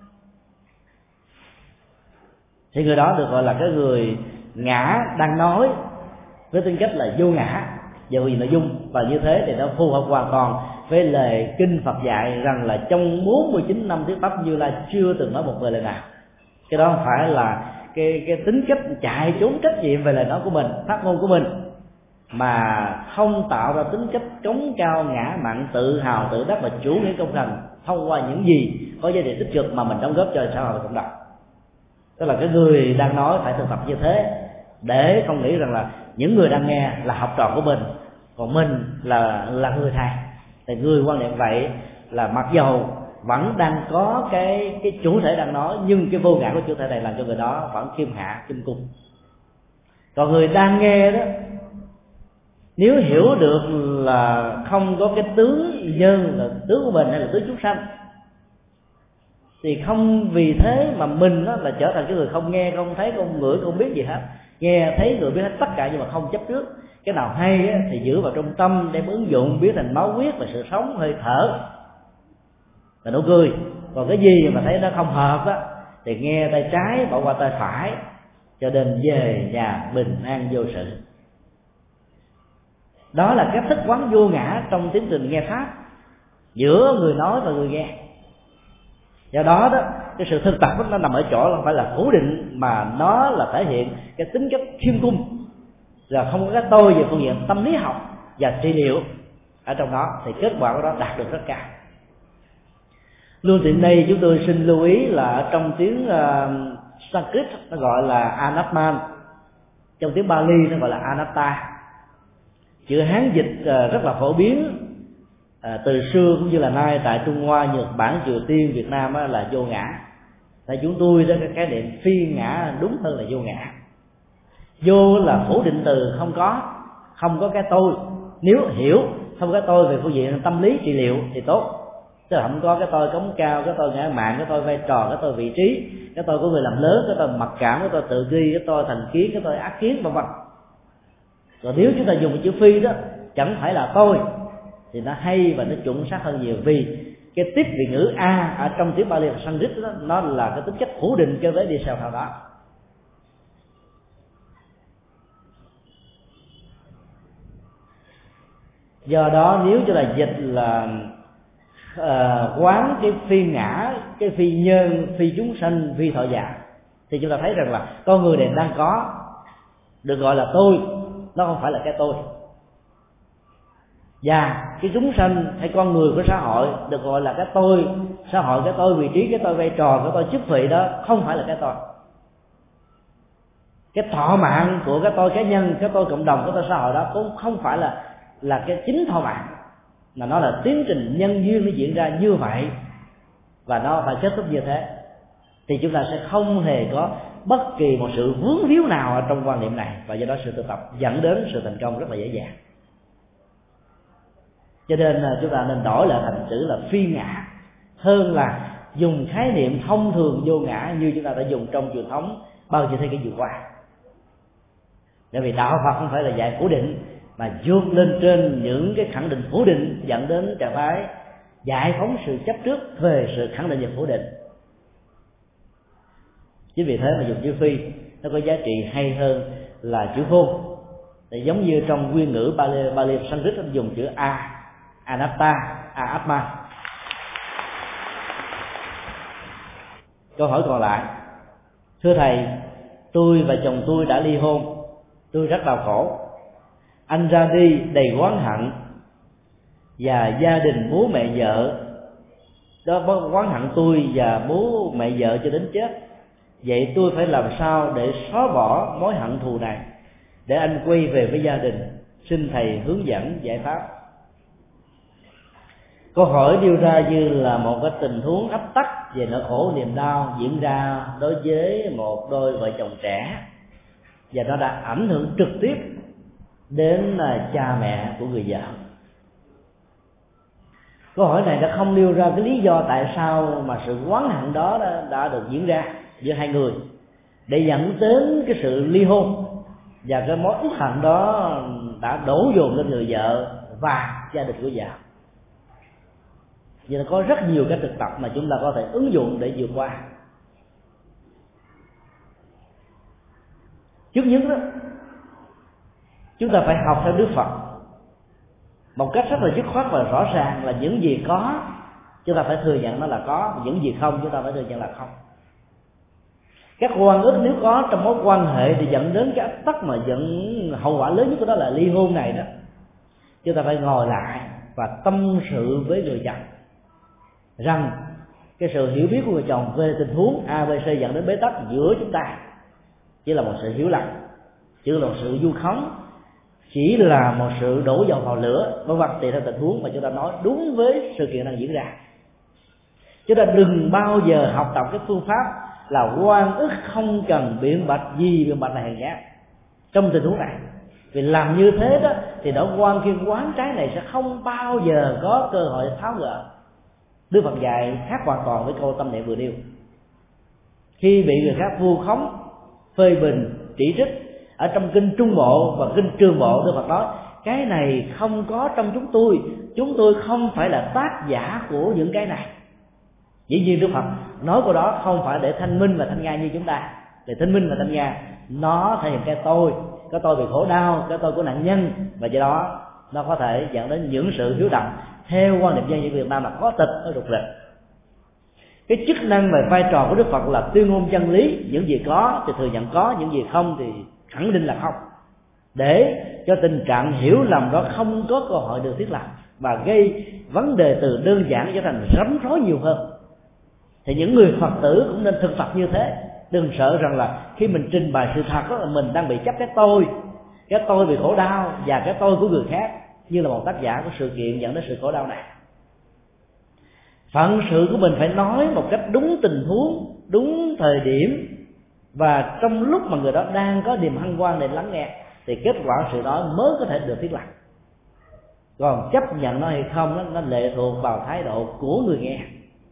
Thì người đó được gọi là cái người ngã đang nói với tính cách là vô ngã về nội dung, và như thế thì nó phù hợp hoàn toàn với lời kinh Phật dạy rằng là trong bốn mươi chín năm thuyết pháp Như Lai chưa từng nói một lời lời nào. Cái đó không phải là cái cái tính cách chạy trốn trách nhiệm về lời nói của mình, phát ngôn của mình, mà không tạo ra tính cách cống cao, ngã mạn, tự hào, tự đắc và chủ nghĩa công thành thông qua những gì có giá trị tích cực mà mình đóng góp cho xã hội và cộng đồng. Tức là cái người đang nói phải thực tập như thế, để không nghĩ rằng là những người đang nghe là học trò của mình, còn mình là là người thầy. Thì người quan niệm vậy là mặc dầu vẫn đang có cái cái chủ thể đang nói, nhưng cái vô ngã của chủ thể này làm cho người đó vẫn khiêm hạ, kim cung. Còn người đang nghe đó, nếu hiểu được là không có cái tướng nhân là tướng của mình hay là tướng chúng sanh, thì không vì thế mà mình đó là trở thành cái người không nghe, không thấy, không ngửi, không biết gì hết. Nghe thấy người biết hết tất cả nhưng mà không chấp trước. Cái nào hay á, thì giữ vào trong tâm, đem ứng dụng, biến thành máu huyết và sự sống, hơi thở là nụ cười. Còn cái gì mà thấy nó không hợp á thì nghe tay trái bỏ qua tay phải, cho nên về nhà bình an vô sự. Đó là cách thức quán vô ngã trong tiến trình nghe pháp giữa người nói và người nghe. Do đó đó, cái sự thực tập nó nằm ở chỗ không phải là phủ định, mà nó là thể hiện cái tính cách khiêm cung, là không có cái tôi về phương diện tâm lý học và trị liệu ở trong đó, thì kết quả của đó đạt được rất cao. Luôn tiện đây chúng tôi xin lưu ý là ở trong tiếng uh, Sanskrit nó gọi là Anatman, trong tiếng Bali nó gọi là Anatta. Chữ Hán dịch uh, rất là phổ biến À, từ xưa cũng như là nay tại Trung Hoa, Nhật Bản, Triều Tiên, Việt Nam á, là vô ngã. Tại chúng tôi đó, cái khái niệm phi ngã đúng hơn là vô ngã. Vô là phủ định từ không có, không có cái tôi. Nếu hiểu không có cái tôi về phương diện tâm lý trị liệu thì tốt. Tức là không có cái tôi cống cao, cái tôi ngã mạn, cái tôi vai trò, cái tôi vị trí, cái tôi của người làm lớn, cái tôi mặc cảm, cái tôi tự ghi, cái tôi thành kiến, cái tôi ác kiến, vân vân. Rồi nếu chúng ta dùng chữ phi đó chẳng phải là tôi thì nó hay và nó chuẩn xác hơn nhiều, vì cái tiếp vị ngữ a ở trong tiếng Bali và Sanskrit đó, nó là cái tính cách phủ định cái vế đi sau sau đó. Do đó nếu cho là dịch là uh, quán cái phi ngã, cái phi nhân, phi chúng sanh, phi thọ giả, thì chúng ta thấy rằng là con người này đang có được gọi là tôi, nó không phải là cái tôi. Và cái chúng sanh hay con người của xã hội được gọi là cái tôi xã hội, cái tôi vị trí, cái tôi vai trò, cái tôi chức vị đó không phải là cái tôi. Cái thọ mạng của cái tôi cá nhân, cái tôi cộng đồng, cái tôi xã hội đó cũng không phải là là cái chính thọ mạng, mà nó là tiến trình nhân duyên nó diễn ra như vậy và nó phải kết thúc như thế. Thì chúng ta sẽ không hề có bất kỳ một sự vướng víu nào ở trong quan niệm này, và do đó sự thực tập dẫn đến sự thành công rất là dễ dàng. Cho nên chúng ta nên đổi lại thành chữ là phi ngã, hơn là dùng khái niệm thông thường vô ngã như chúng ta đã dùng trong truyền thống bao nhiêu thế kỷ vừa qua. Bởi vì đạo Phật không phải là dạy phủ định, mà vượt lên trên những cái khẳng định phủ định dẫn đến trạng thái giải phóng sự chấp trước về sự khẳng định và phủ định. Chính vì thế mà dùng chữ phi nó có giá trị hay hơn là chữ vô. Thì giống như trong nguyên ngữ Bali, Bali Sanskrit nó dùng chữ a, anatta, a atma. Câu hỏi còn lại: thưa thầy, tôi và chồng tôi đã ly hôn, tôi rất đau khổ. Anh ra đi đầy oán hận, và gia đình bố mẹ vợ đó oán hận tôi và bố mẹ vợ cho đến chết. Vậy tôi phải làm sao để xóa bỏ mối hận thù này, để anh quay về với gia đình? Xin thầy hướng dẫn giải pháp. Câu hỏi đưa ra như là một cái tình huống ấp tắc về nỗi khổ niềm đau diễn ra đối với một đôi vợ chồng trẻ, và nó đã ảnh hưởng trực tiếp đến cha mẹ của người vợ. Câu hỏi này đã không nêu ra cái lý do tại sao mà sự oán hận đó đã, đã được diễn ra giữa hai người để dẫn đến cái sự ly hôn, và cái mối uất hận đó đã đổ dồn lên người vợ và gia đình của vợ. Vì là có rất nhiều cái thực tập mà chúng ta có thể ứng dụng để vượt qua. Trước nhất đó, chúng ta phải học theo Đức Phật một cách rất là dứt khoát và rõ ràng, là những gì có chúng ta phải thừa nhận nó là có, những gì không chúng ta phải thừa nhận là không. Các oan ức nếu có trong mối quan hệ thì dẫn đến cái áp tắc mà dẫn hậu quả lớn nhất của đó là ly hôn này đó, chúng ta phải ngồi lại và tâm sự với người chồng rằng cái sự hiểu biết của người chồng về tình huống A, B, C dẫn đến bế tắc giữa chúng ta chỉ là một sự hiểu lầm, chỉ là một sự vu khống, chỉ là một sự đổ dầu vào lửa, vân vân, tùy theo tình huống mà chúng ta nói đúng với sự kiện đang diễn ra. Chúng ta đừng bao giờ học tập cái phương pháp là oan ức không cần biện bạch gì, biện bạch là hèn nhát trong tình huống này. Vì làm như thế đó thì nỗi oan khiên quán trái này sẽ không bao giờ có cơ hội tháo gỡ. Đức Phật dạy khác hoàn toàn với câu tâm niệm vừa nêu. Khi bị người khác vu khống, phê bình, chỉ trích, ở trong kinh Trung Bộ và kinh Trường Bộ, Đức Phật nói cái này không có trong chúng tôi, chúng tôi không phải là tác giả của những cái này. Dĩ nhiên Đức Phật nói câu đó không phải để thanh minh và thanh nga như chúng ta. Để thanh minh và thanh nga nó thể hiện cái tôi, cái tôi bị khổ đau, cái tôi của nạn nhân, và do đó nó có thể dẫn đến những sự hiếu đậm theo quan niệm dân dân Việt Nam là có tịch ở rụt rịch. Cái chức năng và vai trò của Đức Phật là tuyên ngôn chân lý, những gì có thì thừa nhận có, những gì không thì khẳng định là không, để cho tình trạng hiểu lầm đó không có cơ hội được thiết lập và gây vấn đề từ đơn giản trở thành rắm rối nhiều hơn. Thì những người Phật tử cũng nên thực tập như thế, đừng sợ rằng là khi mình trình bày sự thật đó là mình đang bị chấp cái tôi, cái tôi bị khổ đau và cái tôi của người khác như là một tác giả của sự kiện dẫn đến sự khổ đau này. Phận sự của mình phải nói một cách đúng tình huống, đúng thời điểm, và trong lúc mà người đó đang có niềm hân hoan để lắng nghe, thì kết quả sự đó mới có thể được thiết lập. Còn chấp nhận nó hay không đó, nó lệ thuộc vào thái độ của người nghe.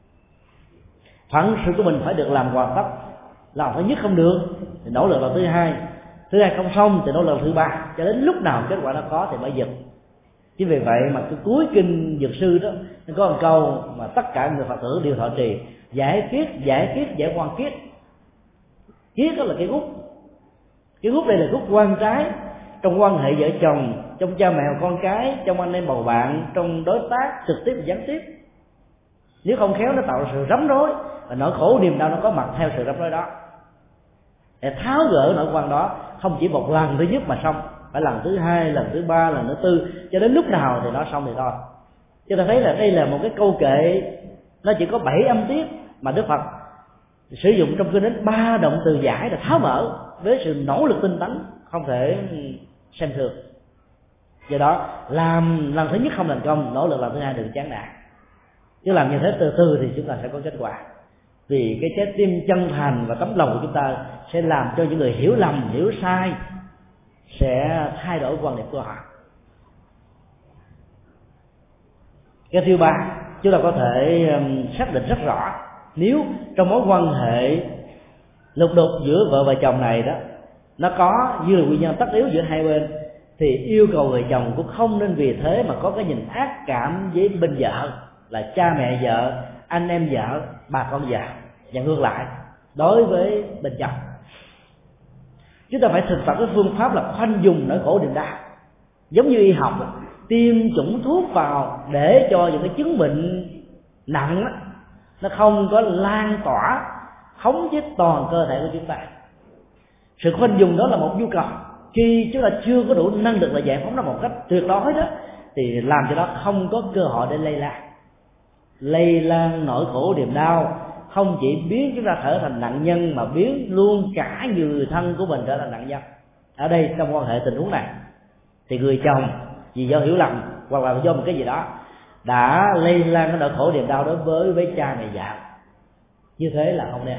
Phận sự của mình phải được làm hoàn tất, làm thứ nhất không được thì nỗ lực là thứ hai, thứ hai không xong thì nỗ lực là thứ ba, cho đến lúc nào kết quả nó có thì mới dừng. Chính vì vậy mà cái cuối kinh Dược Sư đó nó có một câu mà tất cả người Phật tử đều thọ trì: giải kiết, giải kiết, giải quan kiết. Kiết đó là cái gút, cái gút đây là gút quan trái trong quan hệ vợ chồng, trong cha mẹ con cái, trong anh em bầu bạn, trong đối tác trực tiếp và gián tiếp. Nếu không khéo nó tạo sự rắm rối, và nỗi khổ niềm đau nó có mặt theo sự rắm rối đó. Để tháo gỡ nỗi quan đó không chỉ một lần thứ nhất mà xong, phải lần thứ hai, lần thứ ba, lần thứ tư, cho đến lúc nào thì nó xong thì thôi. Chúng ta thấy là đây là một cái câu kệ nó chỉ có bảy âm tiết mà Đức Phật sử dụng trong kinh đến ba động từ giải là tháo mở với sự nỗ lực tinh tấn không thể xem thường. Do đó làm lần thứ nhất không thành công, nỗ lực lần thứ hai đừng chán nản, chứ làm như thế từ từ thì chúng ta sẽ có kết quả. Vì cái trái tim chân thành và tấm lòng của chúng ta sẽ làm cho những người hiểu lầm, hiểu sai sẽ thay đổi quan điểm của họ. Cái thứ ba, chúng ta có thể xác định rất rõ, nếu trong mối quan hệ lục đục giữa vợ và chồng này đó, nó có như là nguyên nhân tất yếu giữa hai bên, thì yêu cầu người chồng cũng không nên vì thế mà có cái nhìn ác cảm với bên vợ, là cha mẹ vợ, anh em vợ, bà con vợ, và ngược lại đối với bên chồng. Chúng ta phải thực tập cái phương pháp là khoanh dùng nỗi khổ niềm đau, giống như y học tiêm chủng thuốc vào để cho những cái chứng bệnh nặng đó, nó không có lan tỏa khống chế toàn cơ thể của chúng ta. Sự khoanh dùng đó là một nhu cầu. Khi chúng ta chưa có đủ năng lực là giải phóng nó một cách tuyệt đối đó, thì làm cho nó không có cơ hội để lây lan. Lây lan nỗi khổ niềm đau không chỉ biến chúng ta trở thành nạn nhân, mà biến luôn cả người thân của mình trở thành nạn nhân. Ở đây trong quan hệ tình huống này thì người chồng vì do hiểu lầm hoặc là do một cái gì đó đã lây lan cái nỗi khổ niềm đau đối với với cha mẹ vợ. Như thế là không nên.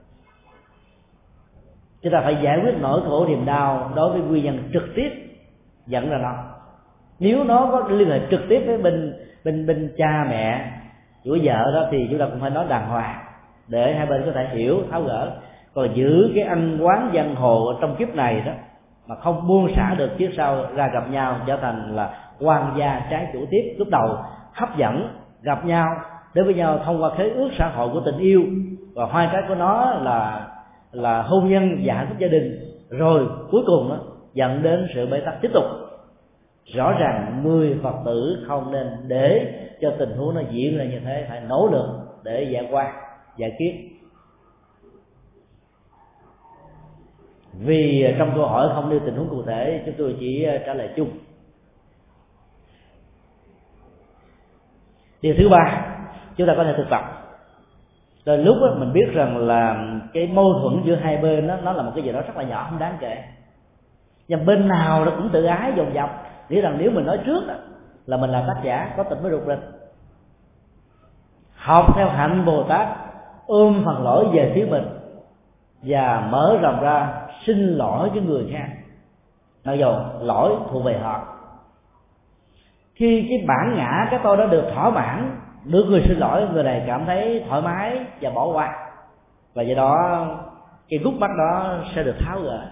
Chúng ta phải giải quyết nỗi khổ niềm đau đối với nguyên nhân trực tiếp dẫn ra nó. Nếu nó có liên hệ trực tiếp với bên bên bên cha mẹ của vợ đó thì chúng ta cũng phải nói đàng hoàng để hai bên có thể hiểu, tháo gỡ. Còn giữ cái ăn quán giang hồ trong kiếp này đó mà không buông xả được, trước sau ra gặp nhau trở thành là quan gia trái chủ tiếp. Lúc đầu hấp dẫn gặp nhau đến với nhau thông qua khế ước xã hội của tình yêu, và hai cái của nó là là hôn nhân và hạnh phúc gia đình, rồi cuối cùng đó, dẫn đến sự bế tắc tiếp tục. Rõ ràng người Phật tử không nên để cho tình huống nó diễn ra như thế, phải nỗ lực để giải qua, giải quyết. Vì trong câu hỏi không nêu tình huống cụ thể, chúng tôi chỉ trả lời chung. Điều thứ ba, chúng ta có thể thực tập. Rồi lúc đó mình biết rằng là cái mâu thuẫn giữa hai bên đó, nó là một cái gì đó rất là nhỏ, không đáng kể. Và bên nào nó cũng tự ái dồn dập, nghĩ rằng nếu mình nói trước đó, là mình là tác giả, có tình mới rụt rịch. Học theo hạnh Bồ Tát, ôm phần lỗi về phía mình và mở rộng ra xin lỗi với người khác, mặc dù lỗi thuộc về họ. Khi cái bản ngã cái tôi đó được thỏa mãn, được người xin lỗi, người này cảm thấy thoải mái và bỏ qua, và do đó cái gút mắt đó sẽ được tháo gỡ.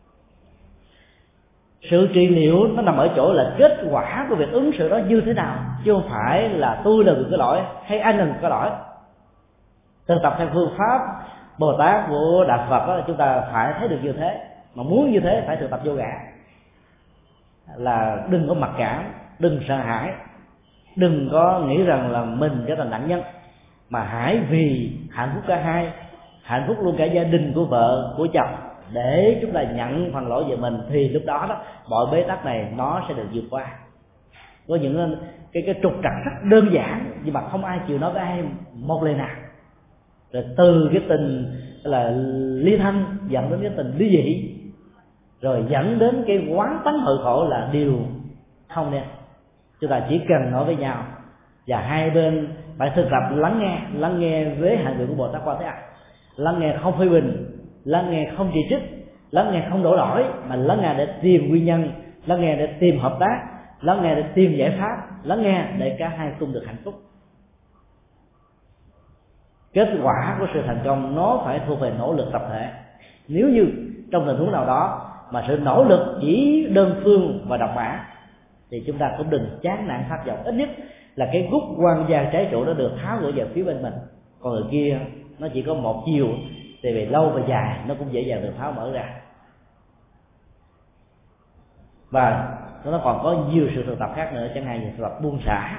Sự trị liệu nó nằm ở chỗ là kết quả của việc ứng xử đó như thế nào, chứ không phải là tôi là người có lỗi hay anh là người có lỗi. Thực tập theo phương pháp Bồ Tát của Đạo Phật đó, chúng ta phải thấy được như thế. Mà muốn như thế phải thực tập vô ngã, là đừng có mặc cảm, đừng sợ hãi, đừng có nghĩ rằng là mình trở thành nạn nhân, mà hãy vì hạnh phúc cả hai, hạnh phúc luôn cả gia đình của vợ của chồng, để chúng ta nhận phần lỗi về mình, thì lúc đó đó mọi bế tắc này nó sẽ được vượt qua. Có những cái cái trục trặc rất đơn giản nhưng mà không ai chịu nói với ai một lời nào, rồi từ cái tình là ly thân dẫn đến cái tình ly dị, rồi dẫn đến cái quán tánh hội khổ là điều không nên. Chúng ta chỉ cần nói với nhau, và hai bên phải thực tập lắng nghe, lắng nghe với hạnh nguyện của Bồ Tát Quan Thế Âm, lắng nghe không phê bình, lắng nghe không chỉ trích, lắng nghe không đổ lỗi, mà lắng nghe để tìm nguyên nhân, lắng nghe để tìm hợp tác, lắng nghe để tìm giải pháp, lắng nghe để cả hai cùng được hạnh phúc. Kết quả của sự thành công nó phải thuộc về nỗ lực tập thể. Nếu như trong tình huống nào đó mà sự nỗ lực chỉ đơn phương và độc mã, thì chúng ta cũng đừng chán nản thất vọng. Ít nhất là cái gút quan gia trái chủ nó được tháo gỡ về phía bên mình, còn người kia nó chỉ có một chiều, thì về lâu và dài nó cũng dễ dàng được tháo mở ra. Và nó còn có nhiều sự thực tập khác nữa, chẳng hạn như thực tập buông xả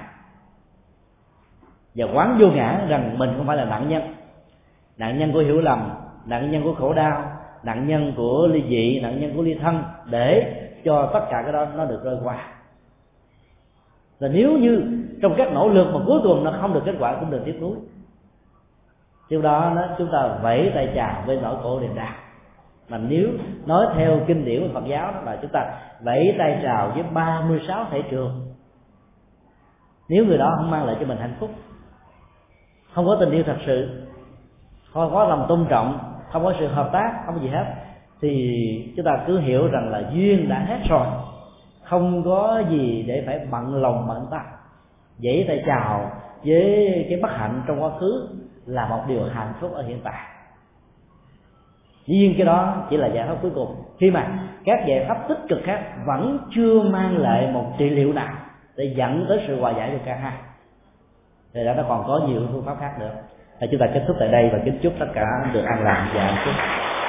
và quán vô ngã rằng mình không phải là nạn nhân, nạn nhân của hiểu lầm, nạn nhân của khổ đau, nạn nhân của ly dị, nạn nhân của ly thân, để cho tất cả cái đó nó được rơi qua. Và nếu như trong các nỗ lực mà cuối cùng nó không được kết quả cũng đừng tiếc nuối. Trước đó nó chúng ta vẫy tay chào với nỗi khổ niềm đau. Mà nếu nói theo kinh điển của Phật giáo đó là chúng ta vẫy tay chào với ba mươi sáu thể trường. Nếu người đó không mang lại cho mình hạnh phúc, không có tình yêu thật sự, không có lòng tôn trọng, không có sự hợp tác, không có gì hết, thì chúng ta cứ hiểu rằng là duyên đã hết rồi, không có gì để phải bận lòng bận tâm. Vẫy tay chào với cái bất hạnh trong quá khứ là một điều hạnh phúc ở hiện tại. Dĩ nhiên cái đó chỉ là giải pháp cuối cùng, khi mà các giải pháp tích cực khác vẫn chưa mang lại một trị liệu nào để dẫn tới sự hòa giải cho cả hai, thì đó nó còn có nhiều phương pháp khác nữa. Và chúng ta kết thúc tại đây và kính chúc tất cả được an lành và hạnh phúc.